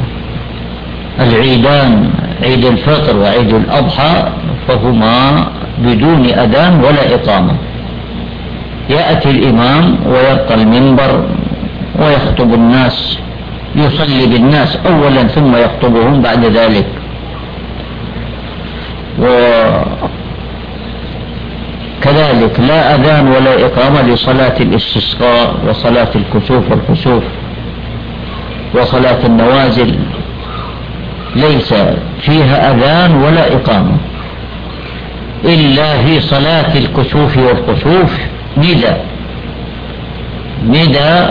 العيدان عيد الفطر وعيد الأضحى فهما بدون أذان ولا إقامة. يأتي الإمام ويبقى المنبر ويخطب الناس، يصلي بالناس أولا ثم يخطبهم بعد ذلك. وكذلك لا أذان ولا إقامة لصلاة الاستسقاء وصلاة الكسوف والخسوف وصلاة النوازل، ليس فيها أذان ولا إقامة إلا في صلاة الكسوف والخسوف ندى ندى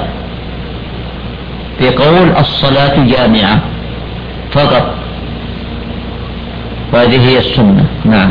بقول الصلاة جامعة فقط، وهذه هي السنة. نعم.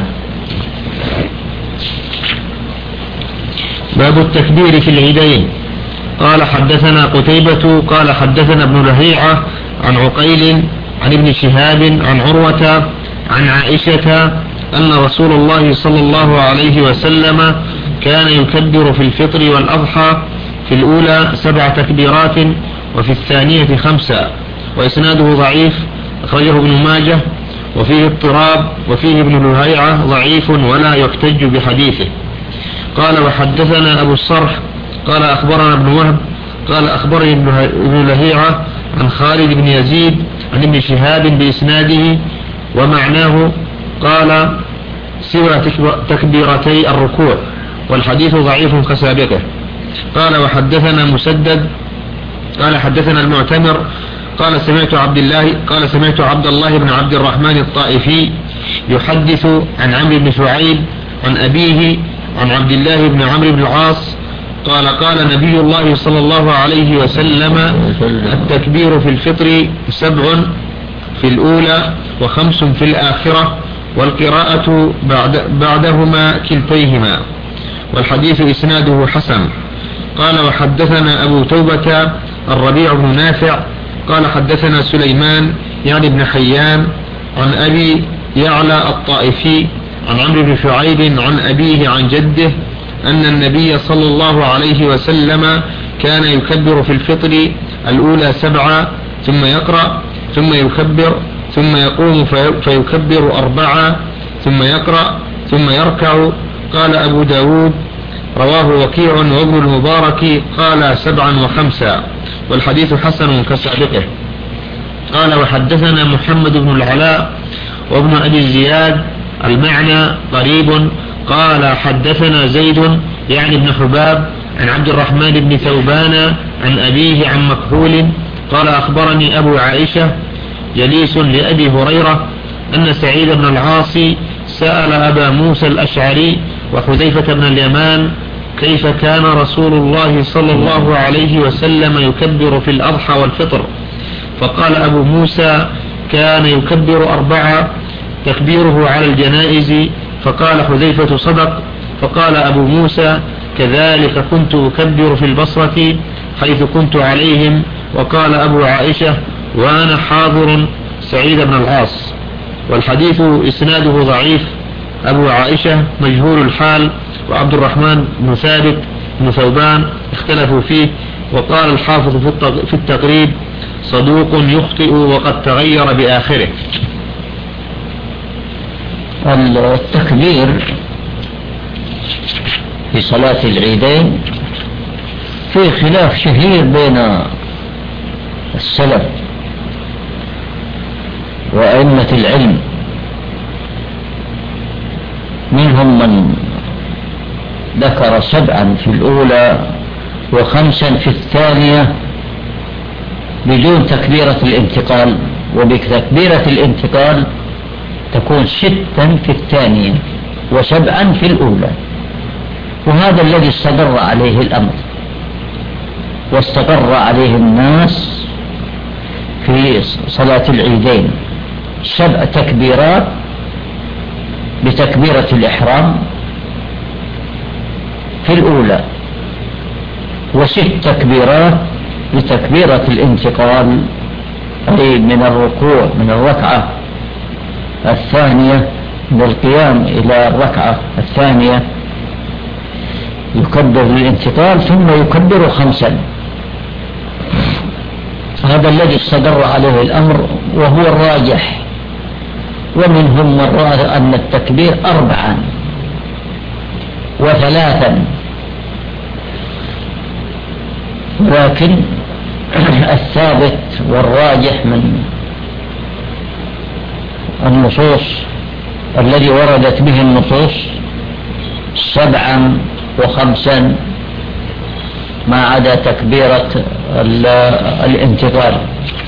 باب التكبير في العيدين. قال حدثنا قتيبة قال حدثنا ابن لهيعة عن عقيل عن ابن شهاب عن عروة عن عائشة أن رسول الله صلى الله عليه وسلم كان يكبر في الفطر والأضحى في الأولى سبع تكبيرات وفي الثانية خمسة، وإسناده ضعيف، أخرجه ابن ماجه، وفيه اضطراب، وفيه ابن لهيعة ضعيف ولا يحتج بحديثه. قال وحدثنا أبو الصرح قال أخبرنا ابن وهب قال أخبرني ابن لهيعة عن خالد بن يزيد عن ابن شهاب بإسناده ومعناه قال سوى تكبيرتي الركوع، والحديث ضعيف كسابقه. قال وحدثنا مسدد قال حدثنا المعتمر قال سمعت عبد الله قال سمعت عبد الله بن عبد الرحمن الطائفي يحدث عن عمرو بن شعيب عن أبيه عن عبد الله بن عمرو بن العاص قال قال نبي الله صلى الله عليه وسلم التكبير في الفطر سبع في الأولى وخمس في الآخرة، والقراءة بعد بعدهما كلتيهما، والحديث إسناده حسن. قال وحدثنا أبو توبة الربيع بن نافع قال حدثنا سليمان يعني بن حيان عن أبي يعلى الطائفي عن عمرو بن شعيب عن أبيه عن جده أن النبي صلى الله عليه وسلم كان يكبر في الفطر الأولى سبعة ثم يقرأ ثم يكبر ثم يقوم فيكبر أربعة ثم يقرأ ثم يركع. قال أبو داود رواه وكيع وابن المبارك قال سبعا وخمسا، والحديث حسن كسابقه. قال وحدثنا محمد بن العلاء وابن أبي الزياد المعنى قريب. قال حدثنا زيد يعني ابن حباب عن عبد الرحمن بن ثوبان عن أبيه عن مكحول قال أخبرني أبو عائشة جليس لأبي هريرة أن سعيد بن العاص سأل أبا موسى الأشعري وحذيفة بن اليمان كيف كان رسول الله صلى الله عليه وسلم يكبر في الأضحى والفطر، فقال أبو موسى كان يكبر أربعة تكبيره على الجنائز، فقال حذيفة صدق، فقال أبو موسى كذلك كنت أكبر في البصرة حيث كنت عليهم. وقال أبو عائشة وأنا حاضر سعيد بن العاص، والحديث إسناده ضعيف. أبو عائشة مجهول الحال، وعبد الرحمن بن ثابت بن ثوبان اختلفوا فيه. وقال الحافظ في التقريب صدوق يخطئ وقد تغير بآخره. التكبير في صلاة العيدين في خلاف شهير بين السلف وأئمة العلم، منهم من ذكر سبعا في الأولى وخمسا في الثانية بدون تكبيرة الانتقال، وبتكبيرة الانتقال تكون ستا في الثانية وسبعا في الأولى. وهذا الذي استقر عليه الأمر واستقر عليه الناس في صلاة العيدين، سبع تكبيرات بتكبيرة الإحرام في الأولى، وست تكبيرات بتكبيرة الانتقال، أي من الركوع من الركعة الثانية من القيام إلى الركعة الثانية يكبر للانتقال ثم يكبر خمسا. هذا الذي استقر عليه الأمر وهو الراجح. ومنهم من رأى أن التكبير أربعا وثلاثا، لكن الثابت والراجح من النصوص الذي وردت به النصوص سبعا وخمسا ما عدا تكبيرة الانتقال.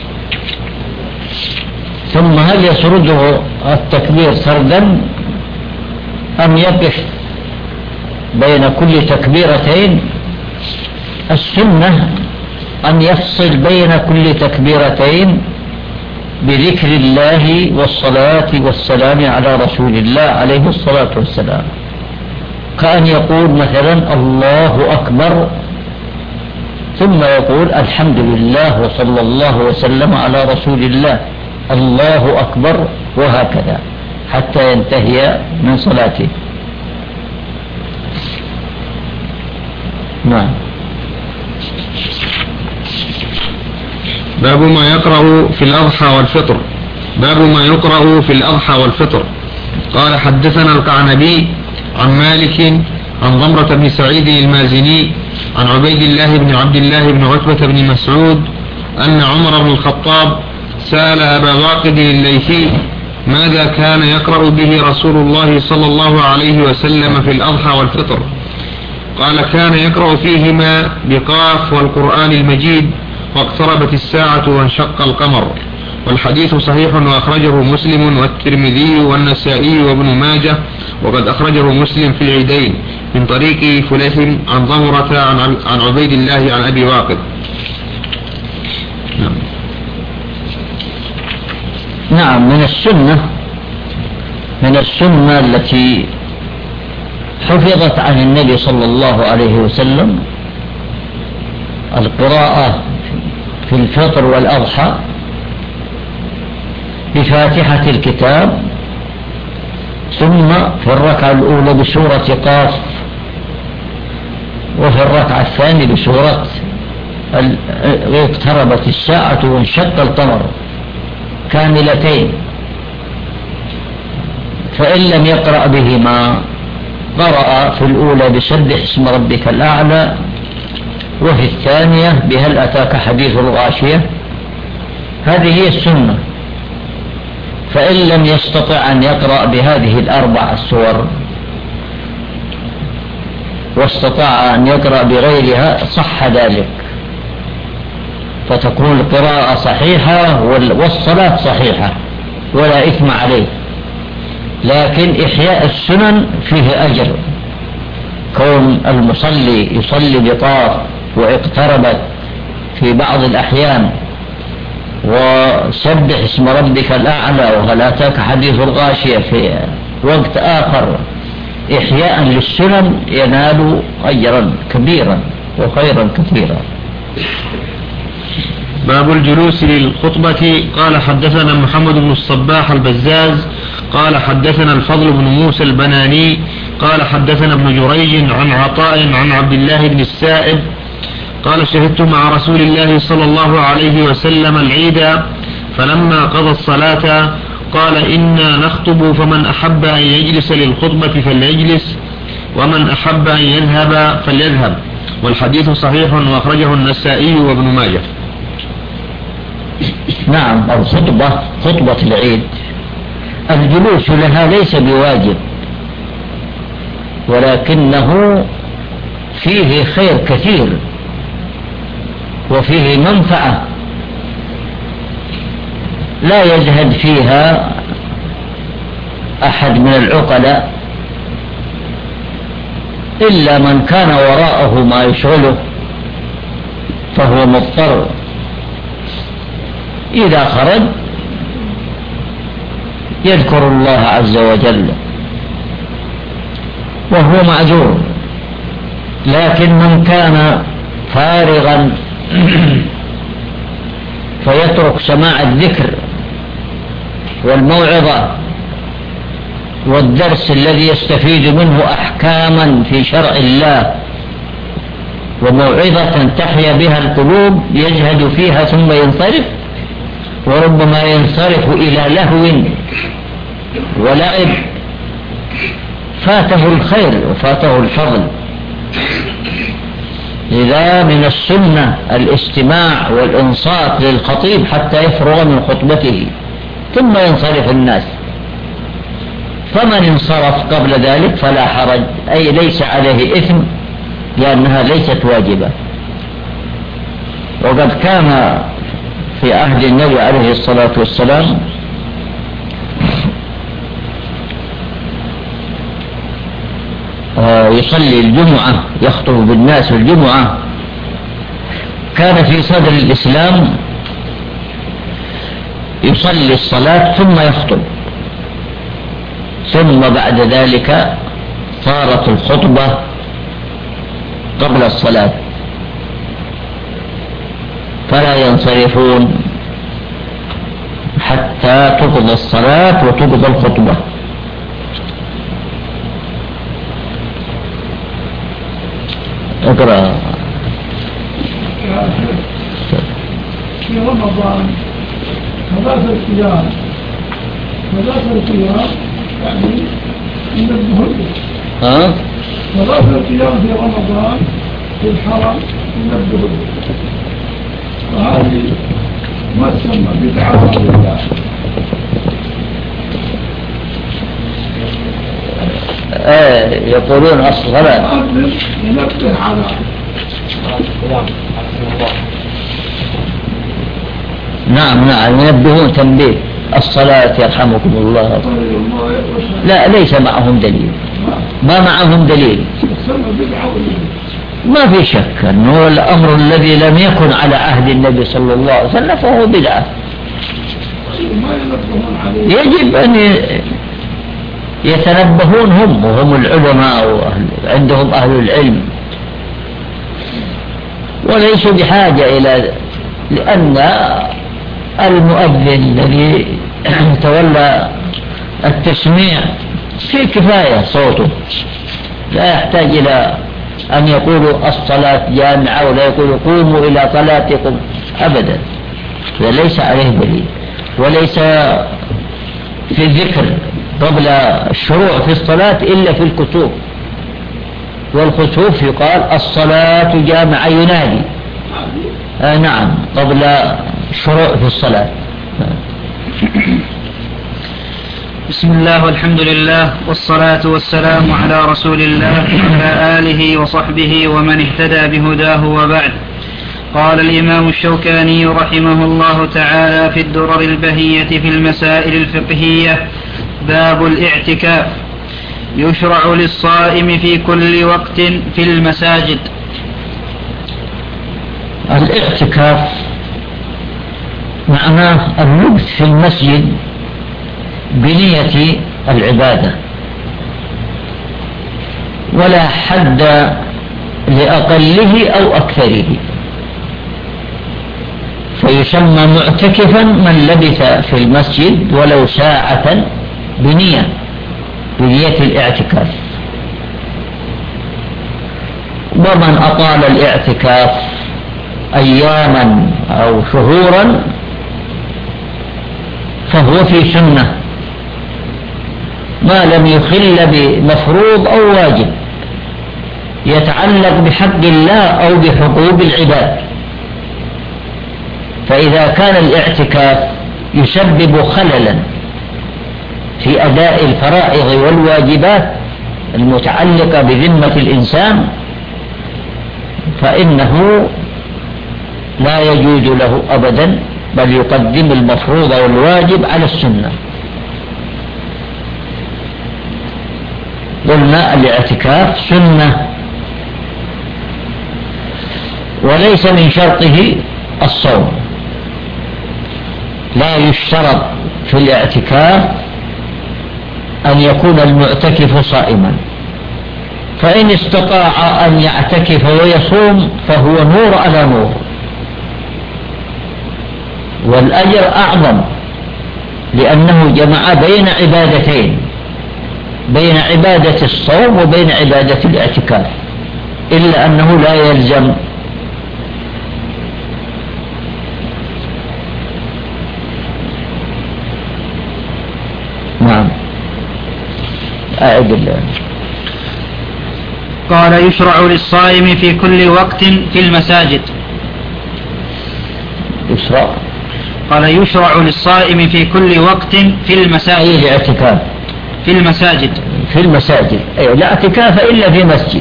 ثم هل يسرده التكبير سردا أم يقف بين كل تكبيرتين؟ السنة أن يفصل بين كل تكبيرتين بذكر الله والصلاة والسلام على رسول الله عليه الصلاة والسلام، كأن يقول مثلا الله أكبر ثم يقول الحمد لله وصلى الله وسلم على رسول الله الله أكبر، وهكذا حتى ينتهي من صلاته. نعم. باب ما يقرأ في الأضحى والفطر. باب ما يقرأ في الأضحى والفطر. قال حدثنا القعنبي عن مالك عن ضمرة بن سعيد المازني عن عبيد الله بن عبد الله بن عتبة بن مسعود أن عمر بن الخطاب سأل أبا واقد الليثي ماذا كان يقرأ به رسول الله صلى الله عليه وسلم في الأضحى والفطر؟ قال كان يقرأ فيهما بقاف والقرآن المجيد واقتربت الساعة وانشق القمر. والحديث صحيح وأخرجه مسلم والترمذي والنسائي وابن ماجه، وقد أخرجه مسلم في العيدين من طريق فليح عن ضمرة عن عبيد الله عن أبي واقد. نعم. نعم، من السنة من السنة التي حفظت عن النبي صلى الله عليه وسلم القراءة في الفطر والأضحى بفاتحة الكتاب، ثم في الركعة الأولى بسورة قاف، وفي الركعة الثانية بسورة اقتربت الساعة وانشق القمر كاملتين. فإن لم يقرأ بهما قرأ في الأولى بسبح اسم ربك الأعلى، وفي الثانية بهل أتاك حديث الغاشية. هذه هي السنة. فإن لم يستطع أن يقرأ بهذه الأربع السور واستطاع أن يقرأ بغيرها صح ذلك، فتكون القراءة صحيحة والصلاة صحيحة ولا إثم عليه. لكن إحياء السنن فيه أجر، كون المصلي يصلي بقاف واقتربت في بعض الأحيان، وسبح اسم ربك الأعلى وهل أتاك حديث الغاشية في وقت آخر، إحياء للسنن ينال أجرا كبيرا وخيرا كثيرا. باب الجلوس للخطبة. قال حدثنا محمد بن الصباح البزاز قال حدثنا الفضل بن موسى البناني قال حدثنا ابن جريج عن عطاء عن عبد الله بن السائب قال شهدت مع رسول الله صلى الله عليه وسلم العيد، فلما قضى الصلاة قال إنا نخطب، فمن أحب أن يجلس للخطبة فليجلس، ومن أحب أن يذهب فليذهب. والحديث صحيح وأخرجه النسائي وابن ماجه. نعم، الخطبة خطبة العيد الجلوس لها ليس بواجب، ولكنه فيه خير كثير وفيه منفعة لا يزهد فيها أحد من العقلاء إلا من كان وراءه ما يشغله، فهو مضطر إذا خرج يذكر الله عز وجل وهو معذور. لكن من كان فارغا فيترك سماع الذكر والموعظة والدرس الذي يستفيد منه أحكاما في شرع الله وموعظة تحيا بها القلوب، يجهد فيها ثم ينصرف، وربما ينصرف إلى لهو ولعب، فاته الخير وفاته الفضل. إذا من السنة الاستماع والإنصات للخطيب حتى يفرغ من خطبته ثم ينصرف الناس. فمن انصرف قبل ذلك فلا حرج، أي ليس عليه إثم لأنها ليست واجبة. وقد كان في عهد النبي عليه الصلاة والسلام يصلي الجمعة، يخطب بالناس الجمعة. كان في صدر الإسلام يصلي الصلاة ثم يخطب، ثم بعد ذلك صارت الخطبة قبل الصلاة، فلا ينصرفون حتى تقضى الصلاة وتقضى الخطبة. اقرأ. في رمضان ثلاثة أيام ثلاثة أيام يعني ينبه ها؟ ثلاثة أيام في رمضان في الحرم ينبه وهذه ما تسمى بدعة لله. آه يقولون الصلاة المؤذن ينبه على نعم نعم ينبهون تنبيه الصلاة يرحمكم الله. لا ليس معهم دليل، ما معهم دليل. ما في شك أنه الأمر الذي لم يكن على عهد النبي صلى الله عليه وسلم فهو بدعة. يجب أن يتنبهون هم وهم العلماء وعندهم أهل العلم، وليسوا بحاجة إلى، لأن المؤذن الذي تولى التسميع في كفاية صوته، لا يحتاج إلى أن يقولوا الصلاة جامعة ولا يقولوا قوموا إلى صلاتكم أبدا. وليس عليه دليل، وليس في الذكر قبل الشروع في الصلاة إلا في الكتب، والكتب يقال الصلاة جامعة ينادي آه نعم قبل الشروع في الصلاة. بسم الله والحمد لله والصلاة والسلام على رسول الله وعلى آله وصحبه ومن اهتدى بهداه وبعد. قال الإمام الشوكاني رحمه الله تعالى في الدرر البهية في المسائل الفقهية: باب الاعتكاف. يشرع للصائم في كل وقت في المساجد. الاعتكاف معناه اللبث في المسجد بنية العبادة، ولا حد لأقله أو أكثره، فيسمى معتكفا من لبث في المسجد ولو ساعة بنية بنية الاعتكاف. ومن أطال الاعتكاف أياما أو شهورا فهو في سنة ما لم يخل بمفروض أو واجب يتعلق بحق الله أو بحقوق العباد. فإذا كان الاعتكاف يسبب خللا في أداء الفرائض والواجبات المتعلقة بذمة الإنسان فإنه لا يجوز له أبدا، بل يقدم المفروض والواجب على السنة. قلنا الاعتكاف سنة، وليس من شرطه الصوم. لا يشترط في الاعتكاف أن يكون المعتكف صائما، فإن استطاع أن يعتكف ويصوم فهو نور على نور، والأجر أعظم لأنه جمع بين عبادتين، بين عبادة الصوم وبين عبادة الاعتكاف، إلا أنه لا يلزم نعم أعد الله. قال: يشرع للصائم في كل وقت في المساجد. يشرع قال: يشرع للصائم في كل وقت في المساجد. أي الاعتكاف في المساجد في المساجد أي لا اعتكاف إلا في مسجد،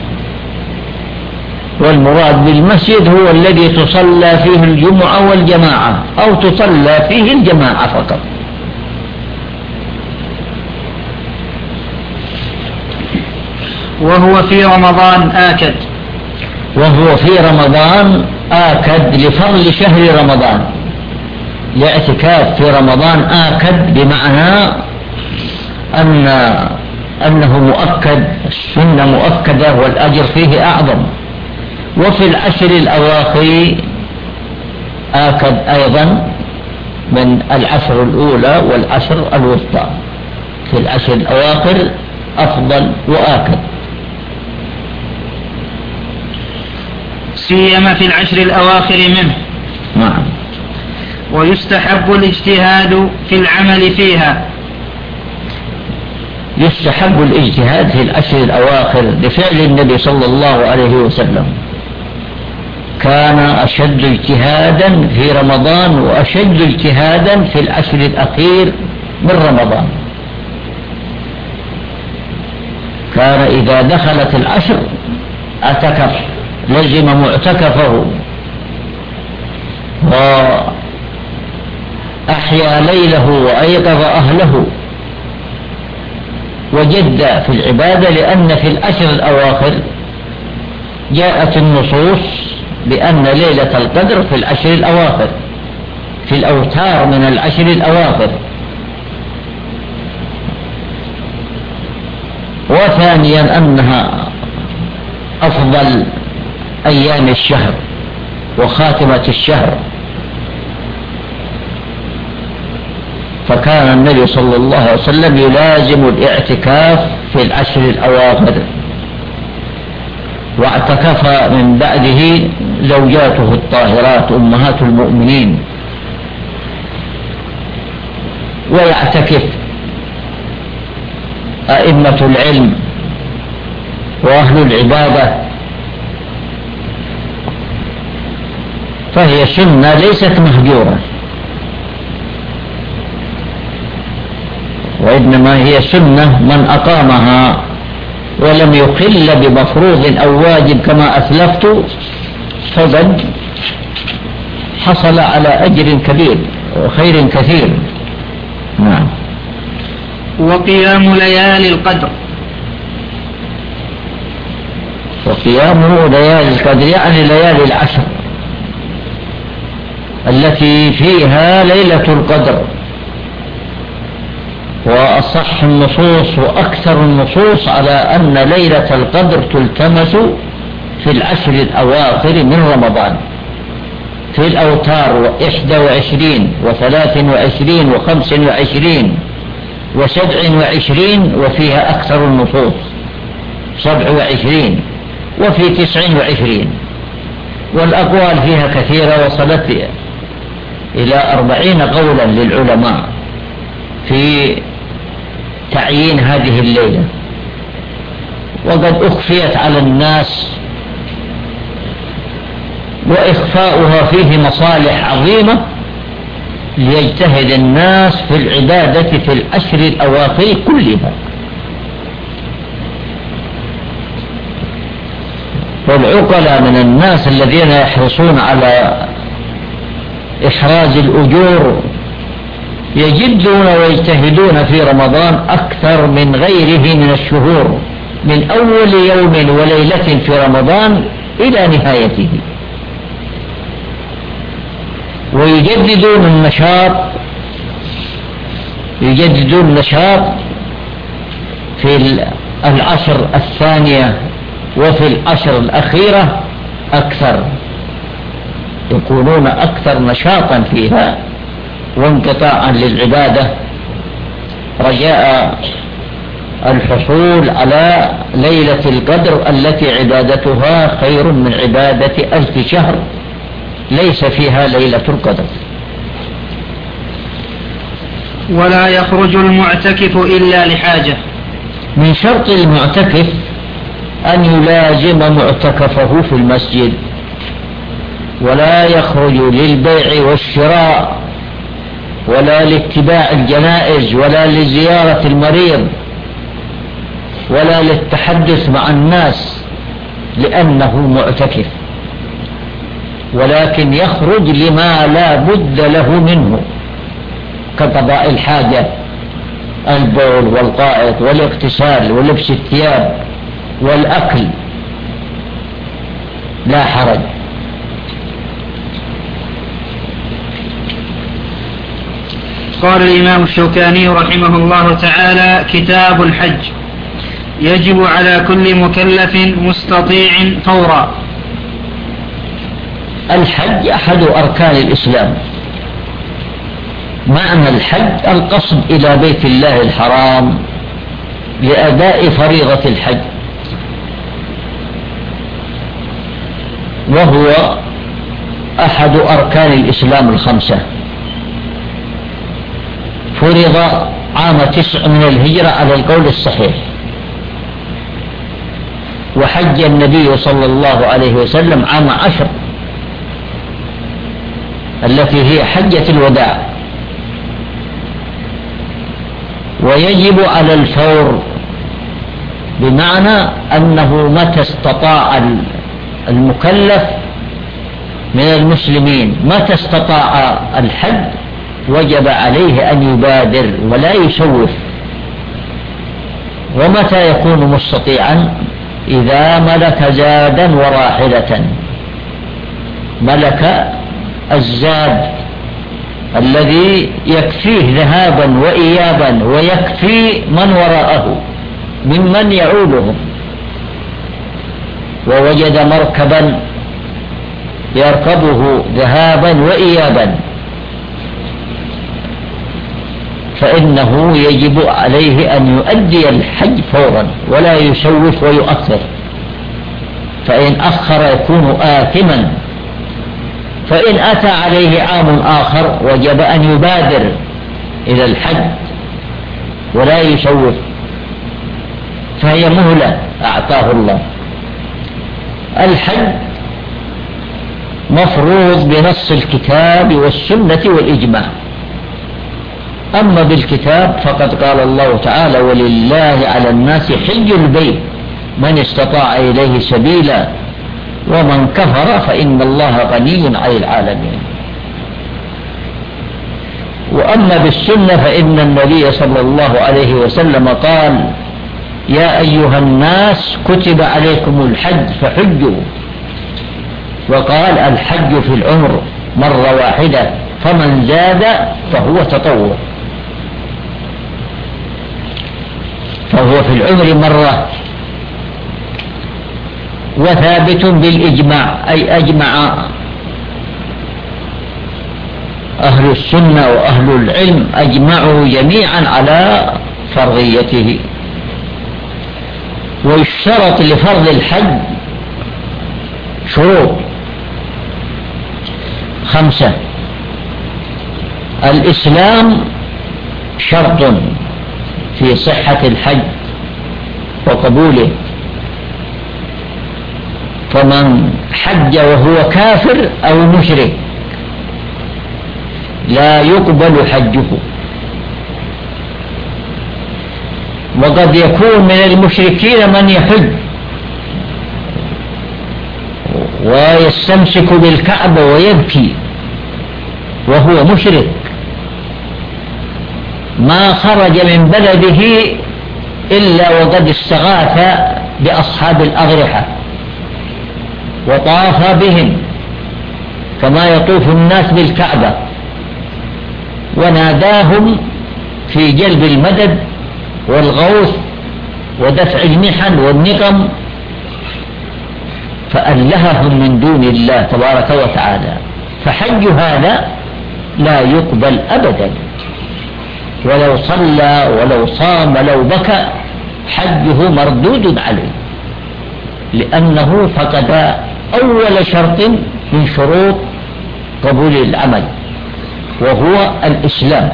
والمراد بالمسجد هو الذي تصلى فيه الجمعة والجماعة، أو تصلى فيه الجماعة فقط. وهو في رمضان آكد. وهو في رمضان آكد لفضل شهر رمضان. الاعتكاف في رمضان آكد بمعنى أن أنه مؤكد، السنة مؤكدة والأجر فيه أعظم. وفي العشر الأواخر آكد أيضا من العشر الأولى والعشر الوسطى، في العشر الأواخر أفضل وآكد، سيما في العشر الأواخر منه. نعم. ويستحب الاجتهاد في العمل فيها. يستحب الاجتهاد في العشر الأواخر لفعل النبي صلى الله عليه وسلم، كان أشد اجتهادا في رمضان وأشد اجتهادا في العشر الأخير من رمضان. كان إذا دخلت العشر اعتكف، لزم معتكفه وأحيا ليله وأيقظ أهله وجد في العبادة، لأن في العشر الأواخر جاءت النصوص بأن ليلة القدر في العشر الأواخر، في الأوتار من العشر الأواخر. وثانيا أنها أفضل أيام الشهر وخاتمة الشهر، فكان النبي صلى الله عليه وسلم يلازم الاعتكاف في العشر الأواخر، واعتكف من بعده زوجاته الطاهرات أمهات المؤمنين، ويعتكف أئمة العلم وأهل العبادة، فهي سنة ليست مهجورة، وإنما هي سنة من أقامها ولم يخل بمفروض أو واجب كما أسلفت فقد حصل على أجر كبير وخير كثير. نعم. وقيام ليالي القدر. وقيامه ليالي القدر يعني ليالي العشر التي فيها ليلة القدر، وأصح النصوص وأكثر النصوص على أن ليلة القدر تلتمس في العشر الأواخر من رمضان، في الأوتار وإحدى وعشرين وثلاث وعشرين وخمس وعشرين وسبع وعشرين، وفيها أكثر النصوص سبع وعشرين وفي تسع وعشرين، والأقوال فيها كثيرة وصلت إلى أربعين قولا للعلماء في تعيين هذه الليلة، وقد أخفيت على الناس، وإخفاؤها فيه مصالح عظيمة ليجتهد الناس في العبادة في العشر الأواخر كلها. والعقلاء من الناس الذين يحرصون على إحراز الأجور يجدون ويجتهدون في رمضان أكثر من غيره من الشهور، من أول يوم وليلة في رمضان إلى نهايته، ويجددون النشاط يجددون النشاط في العشر الثانية وفي العشر الأخيرة أكثر، يكونون أكثر نشاطا فيها وانقطاعا للعبادة، رجاء الحصول على ليلة القدر التي عبادتها خير من عبادة ألف شهر ليس فيها ليلة القدر. ولا يخرج المعتكف إلا لحاجة. من شرط المعتكف أن يلازم معتكفه في المسجد، ولا يخرج للبيع والشراء ولا لاتباع الجنائز ولا لزيارة المريض ولا للتحدث مع الناس لأنه معتكف، ولكن يخرج لما لا بد له منه كقضاء الحاجة، البول والقائط والاغتسال ولبس الثياب والأكل، لا حرج. قال الإمام الشوكاني رحمه الله تعالى: كتاب الحج يجب على كل مكلف مستطيع فورا. الحج أحد أركان الإسلام. معنى الحج القصد إلى بيت الله الحرام لأداء فريضة الحج، وهو أحد أركان الإسلام الخمسة، فرض عام تسع من الهجرة على القول الصحيح، وحج النبي صلى الله عليه وسلم عام عشر التي هي حجة الوداع. ويجب على الفور بمعنى أنه متى استطاع المكلف من المسلمين متى استطاع الحج وجب عليه أن يبادر ولا يسوف. ومتى يكون مستطيعا؟ إذا ملك زادا وراحلة، ملك الزاد الذي يكفيه ذهابا وإيابا ويكفي من وراءه ممن يعولهم، ووجد مركبا يركبه ذهابا وإيابا، فإنه يجب عليه أن يؤدي الحج فورا ولا يسوف ويؤخر، فإن أخر يكون آثما. فإن أتى عليه عام آخر وجب أن يبادر إلى الحج ولا يسوف، فهي مهلة أعطاه الله. الحج مفروض بنص الكتاب والسنة والإجماع. أما بالكتاب فقد قال الله تعالى: ولله على الناس حج البيت من استطاع إليه سبيلا ومن كفر فإن الله غني عن العالمين. وأما بالسنة فإن النبي صلى الله عليه وسلم قال: يا أيها الناس كتب عليكم الحج فحجوا. وقال: الحج في العمر مرة واحدة فمن زاد فهو تطوع. فهو في العمر مرة، وثابت بالإجماع، أي أجمع أهل السنة وأهل العلم أجمعوا جميعا على فرضيته. ويشترط لفرض الحج شروط خمسة. الإسلام شرط في صحة الحج وقبوله، فمن حج وهو كافر أو مشرك لا يقبل حجه. وقد يكون من المشركين من يحج ويستمسك بالكعبة ويبكي وهو مشرك، ما خرج من بلده إلا وقد استغاث بأصحاب الأضرحة وطاف بهم كما يطوف الناس بالكعبة، وناداهم في جلب المدد والغوث ودفع المحن والنقم، فألههم من دون الله تبارك وتعالى. فحج هذا لا يقبل أبدا، ولو صلى ولو صام ولو بكى حجه مردود عليه، لأنه فقد أول شرط من شروط قبول العمل وهو الإسلام.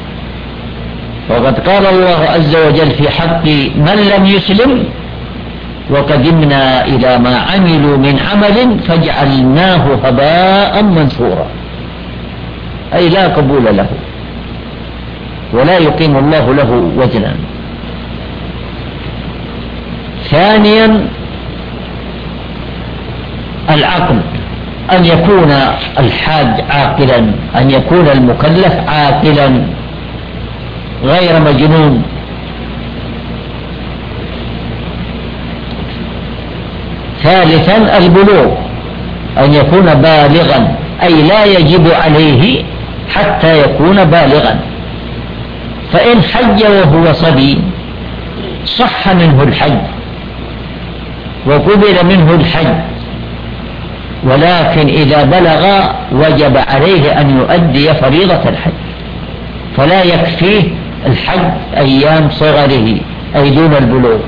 وقد قال الله عز وجل في حق من لم يسلم: وقدمنا إلى ما عملوا من عمل فجعلناه هباء منثورا، أي لا قبول له ولا يقيم الله له وزنا. ثانيا العقل، أن يكون الحاج عاقلا، أن يكون المكلف عاقلا غير مجنون. ثالثا البلوغ، أن يكون بالغا، أي لا يجب عليه حتى يكون بالغا. فإن حج وهو صبي صح منه الحج وقبل منه الحج، ولكن إذا بلغ وجب عليه أن يؤدي فريضة الحج، فلا يكفيه الحج أيام صغره أي دون البلوغ.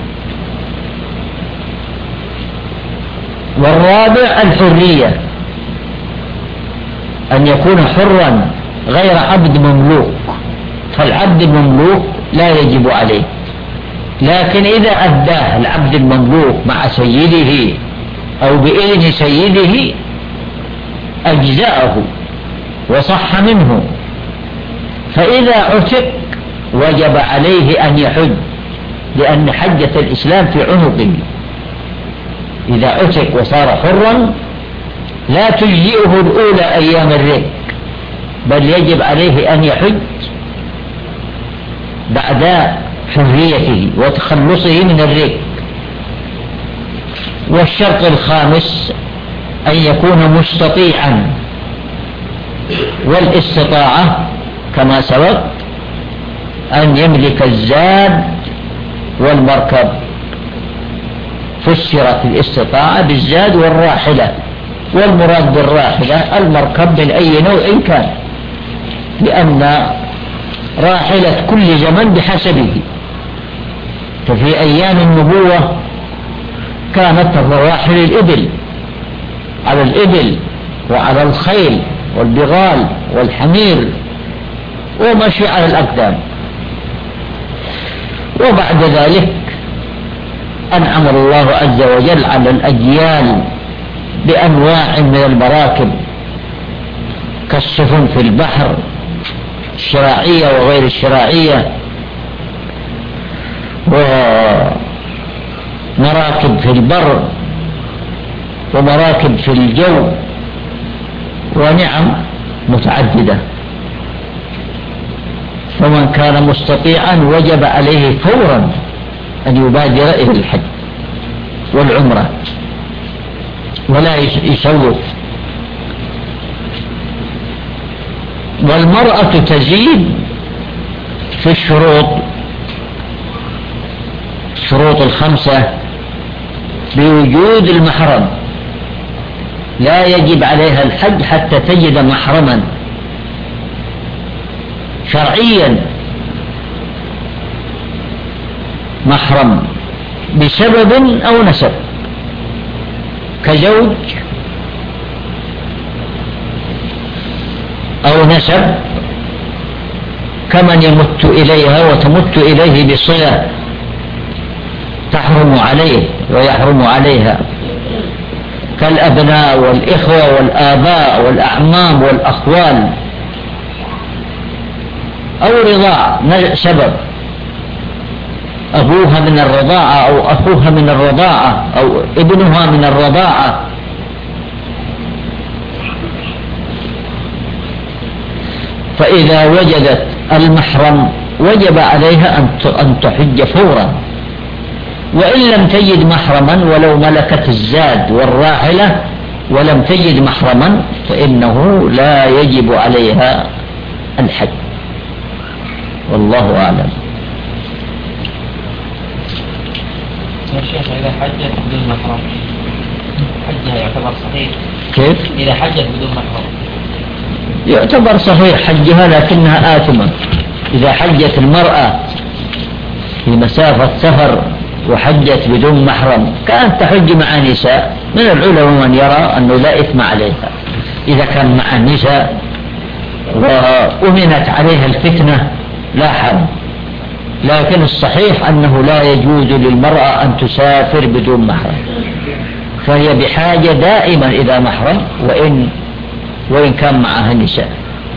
والرابع الحرية، أن يكون حرا غير عبد مملوك، فالعبد المملوك لا يجب عليه، لكن إذا أداه العبد المملوك مع سيده أو بإذن سيده أجزأه وصح منه. فإذا عتق وجب عليه أن يحج، لأن حجة الإسلام في عنقه. إذا عتق وصار حرا لا تجزئه الأولى أيام الرق، بل يجب عليه أن يحج بعد حريته وتخلصه من الرق. والشرط الخامس أن يكون مستطيعا، والاستطاعة كما سبق أن يملك الزاد والمركب. فسرت الاستطاعة بالزاد والراحلة، والمراد بالراحلة المركب من أي نوع كان، لأن راحلة كل زمن بحسبه. ففي أيام النبوة كانت الرواحل الإبل، على الإبل وعلى الخيل والبغال والحمير ومشي على الأقدام. وبعد ذلك أنعم الله عز وجل على الأجيال بأنواع من المراكب كالسفن في البحر الشراعية وغير الشراعية، ومراكب في البر ومراكب في الجو، ونعم متعددة. فمن كان مستطيعا وجب عليه فورا أن يبادر إلى الحج والعمرة ولا يسوف. والمرأة تزيد في الشروط الشروط الخمسة بوجود المحرم، لا يجب عليها الحج حتى تجد محرما شرعيا، محرم بسبب أو نسب، كزوج أو نسب، كمن يمت إليها وتمت إليه بصلة تحرم عليه ويحرم عليها، كالأبناء والإخوة والآباء والأعمام والأخوال، أو رضاع سبب، أبوها من الرضاعة أو أخوها من الرضاعة أو ابنها من الرضاعة. فإذا وجدت المحرم وجب عليها أن تحج فورا. وإن لم تجد محرما ولو ملكت الزاد والراحلة ولم تجد محرما فإنه لا يجب عليها الحج، والله أعلم. يا شيخ إذا حجت بدون محرم حجها يعتبر صحيح؟ كيف؟ إذا حجت بدون محرم يعتبر صحيح حجها، لكنها آثمة. إذا حجت المرأة في مسافة سفر وحجت بدون محرم كانت تحج مع نساء، من العلماء من يرى أنه لا إثم عليها إذا كان مع النساء وأمنت عليها الفتنة لا حرم. لكن الصحيح أنه لا يجوز للمرأة أن تسافر بدون محرم، فهي بحاجة دائما إلى محرم وإن وإن كان معها النساء،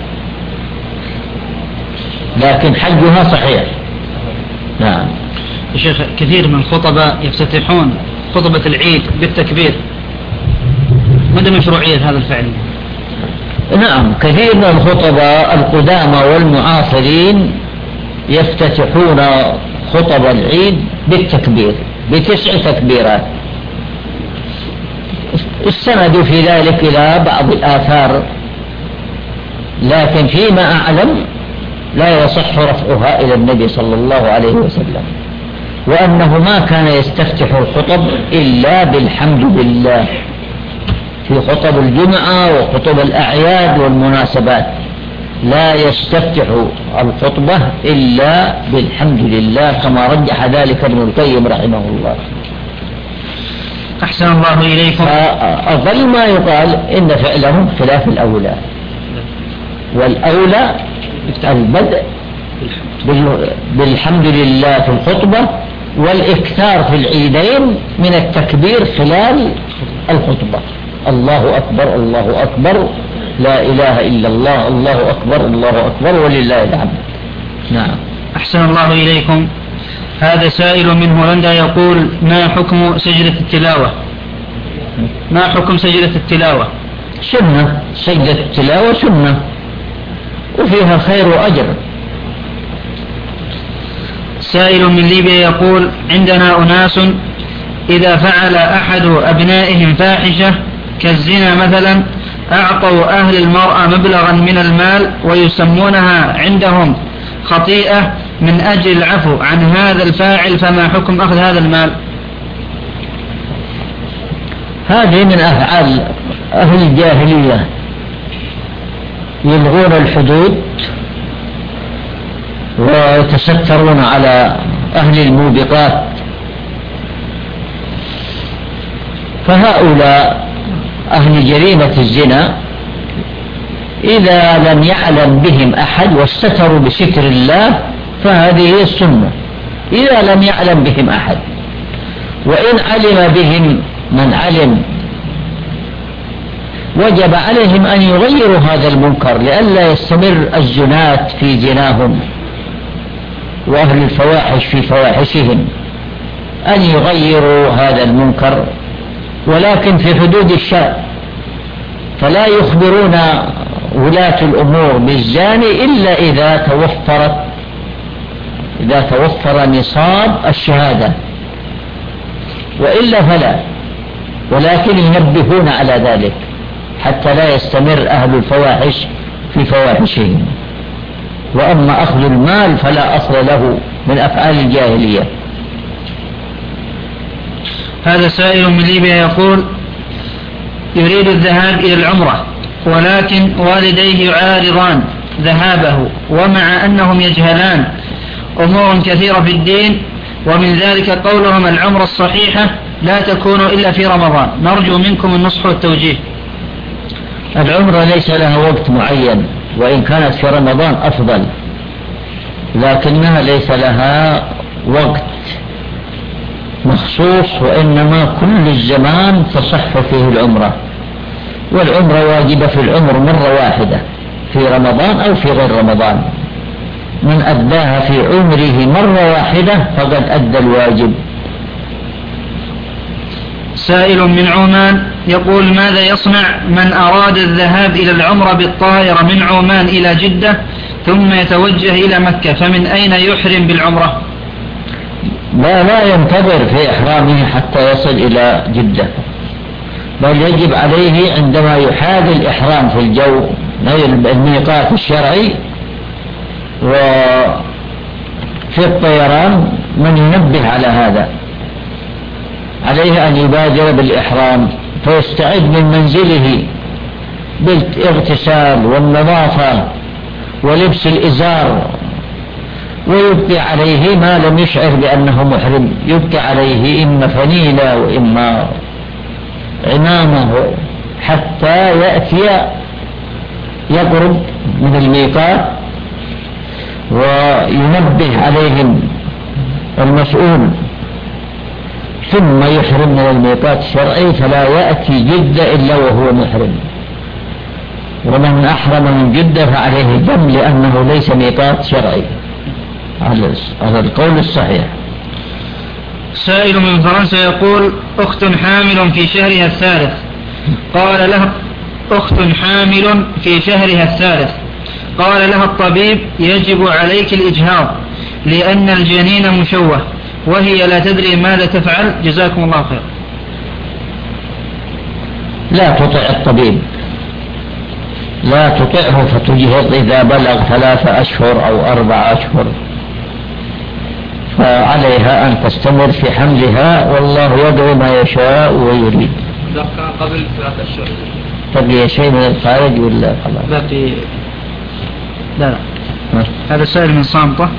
لكن حجها صحيح. نعم. يا شيخ كثير من الخطباء يفتتحون خطبة العيد بالتكبير، مدى مشروعية هذا الفعل؟ نعم، كثير من الخطباء القدامى والمعاصرين يفتتحون خطب العيد بالتكبير بتسع تكبيرات. استندوا في ذلك إلى بعض الآثار، لكن فيما أعلم لا يصح رفعها إلى النبي صلى الله عليه وسلم، وأنه ما كان يستفتح الخطب إلا بالحمد لله في خطب الجمعة وخطب الأعياد والمناسبات، لا يستفتح الخطبة إلا بالحمد لله، كما رجح ذلك ابن القيم رحمه الله. أحسن الله إليكم. فأظل ما يقال إن فعلهم خلاف الأولى، والأولى البدء بالحمد لله في الخطبة، والإكثار في العيدين من التكبير خلال الخطبة. الله أكبر الله أكبر لا إله إلا الله الله أكبر الله أكبر ولله الحمد. نعم. أحسن الله إليكم. هذا سائل من هولندا يقول: ما حكم سجدة التلاوة؟ ما حكم سجدة التلاوة؟ سنة، سجدة التلاوة سنة وفيها خير وأجر. سائل من ليبيا يقول: عندنا أناس إذا فعل أحد أبنائهم فاحشة كالزنا مثلا أعطوا أهل المرأة مبلغا من المال ويسمونها عندهم خطيئة من أجل العفو عن هذا الفاعل، فما حكم أخذ هذا المال؟ هذه من أفعال أهل الجاهلية، يلغون الحدود ويتسترون على أهل الموبقات، فهؤلاء أهل جريمة الزنا إذا لم يعلم بهم أحد واستتروا بستر الله فهذه هي السنة. إذا لم يعلم بهم أحد، وإن علم بهم من علم وجب عليهم أن يغيروا هذا المنكر لئلا يستمر الزنات في زناهم وأهل الفواحش في فواحشهم، أن يغيروا هذا المنكر ولكن في حدود الشرع، فلا يخبرون ولاة الأمور بالزاني إلا إذا توفرت إذا توفر نصاب الشهادة، وإلا فلا، ولكن ينبهون على ذلك حتى لا يستمر أهل الفواحش في فواحشهم. وأما أخذ المال فلا أصل له من أفعال الجاهلية. هذا سائل من ليبيا يقول: يريد الذهاب إلى العمرة ولكن والديه يعارضان ذهابه، ومع أنهم يجهلان أمور كثيرة في الدين، ومن ذلك قولهم العمرة الصحيحة لا تكون إلا في رمضان. نرجو منكم النصح والتوجيه. العمرة ليس لها وقت معين، وإن كانت في رمضان أفضل، لكنها ليس لها وقت مخصوص، وإنما كل الزمان تصح فيه العمرة، والعمرة واجبة في العمر مرة واحدة في رمضان أو في غير رمضان. من أداها في عمره مرة واحدة فقد أدى الواجب. سائل من عمان يقول: ماذا يصنع من أراد الذهاب إلى العمرة بالطائرة من عمان إلى جدة ثم يتوجه إلى مكة، فمن أين يحرم بالعمرة؟ لا لا ينتظر في إحرامه حتى يصل إلى جدة، بل يجب عليه عندما يحاذ الإحرام في الجو الميقات الشرعي وفي الطيران من ينبه على هذا، عليه أن يبادر بالإحرام فيستعد من منزله بالاغتسال والنظافة ولبس الإزار، ويبقي عليه ما لم يشعر بأنه محرم، يبقي عليه إما فنيلة وإما عمامة حتى يأتي يقرب من الميقات، وينبه عليهم المسؤول، ثم يحرم من الميقات الشرعي، فلا يأتي جدة إلا وهو محرم. ومن أحرم من جدة فعليه دم لأنه ليس ميقات شرعي على القول الصحيح. سائل من فرنسا يقول: أخت حامل في شهرها الثالث، قال لها أخت حامل في شهرها الثالث قال لها الطبيب: يجب عليك الإجهاض لأن الجنين مشوه، وهي لا تدري ماذا تفعل، جزاكم الله خير. لا تطع الطبيب، لا تطعه فتجهض إذا بلغ ثلاثة أشهر أو أربع أشهر، فعليها أن تستمر في حملها، والله يدعو ما يشاء ويريد. إذا كان قبل ثلاثة أشهر تبقى شيء من الخارج ولا خلاص؟ لا في لا لا ها؟ هذا سائل من صامتة.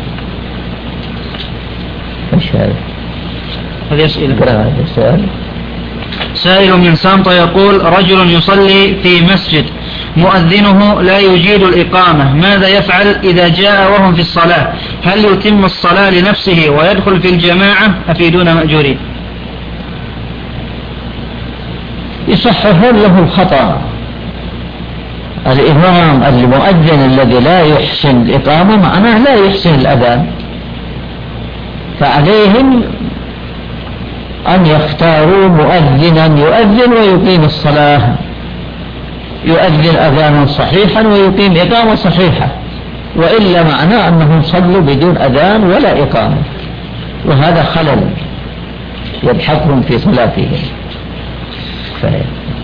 ايش هذا؟ هذه أسئلة. هذا سؤال. سائل من صامتة يقول: رجل يصلي في مسجد مؤذنه لا يجيد الإقامة، ماذا يفعل إذا جاء وهم في الصلاة؟ هل يتم الصلاة لنفسه ويدخل في الجماعة أفيدون مأجورين؟ يصححون له الخطأ. الإمام المؤذن الذي لا يحسن الإقامة معناه لا يحسن الأذان، فعليهم أن يختاروا مؤذنا يؤذن ويقيم الصلاة، يؤذن أذانا صحيحا ويقيم إقامة صحيحة، وإلا معناه أنهم صلوا بدون أذان ولا إقامة، وهذا خلل يلحقهم في صلاتهم.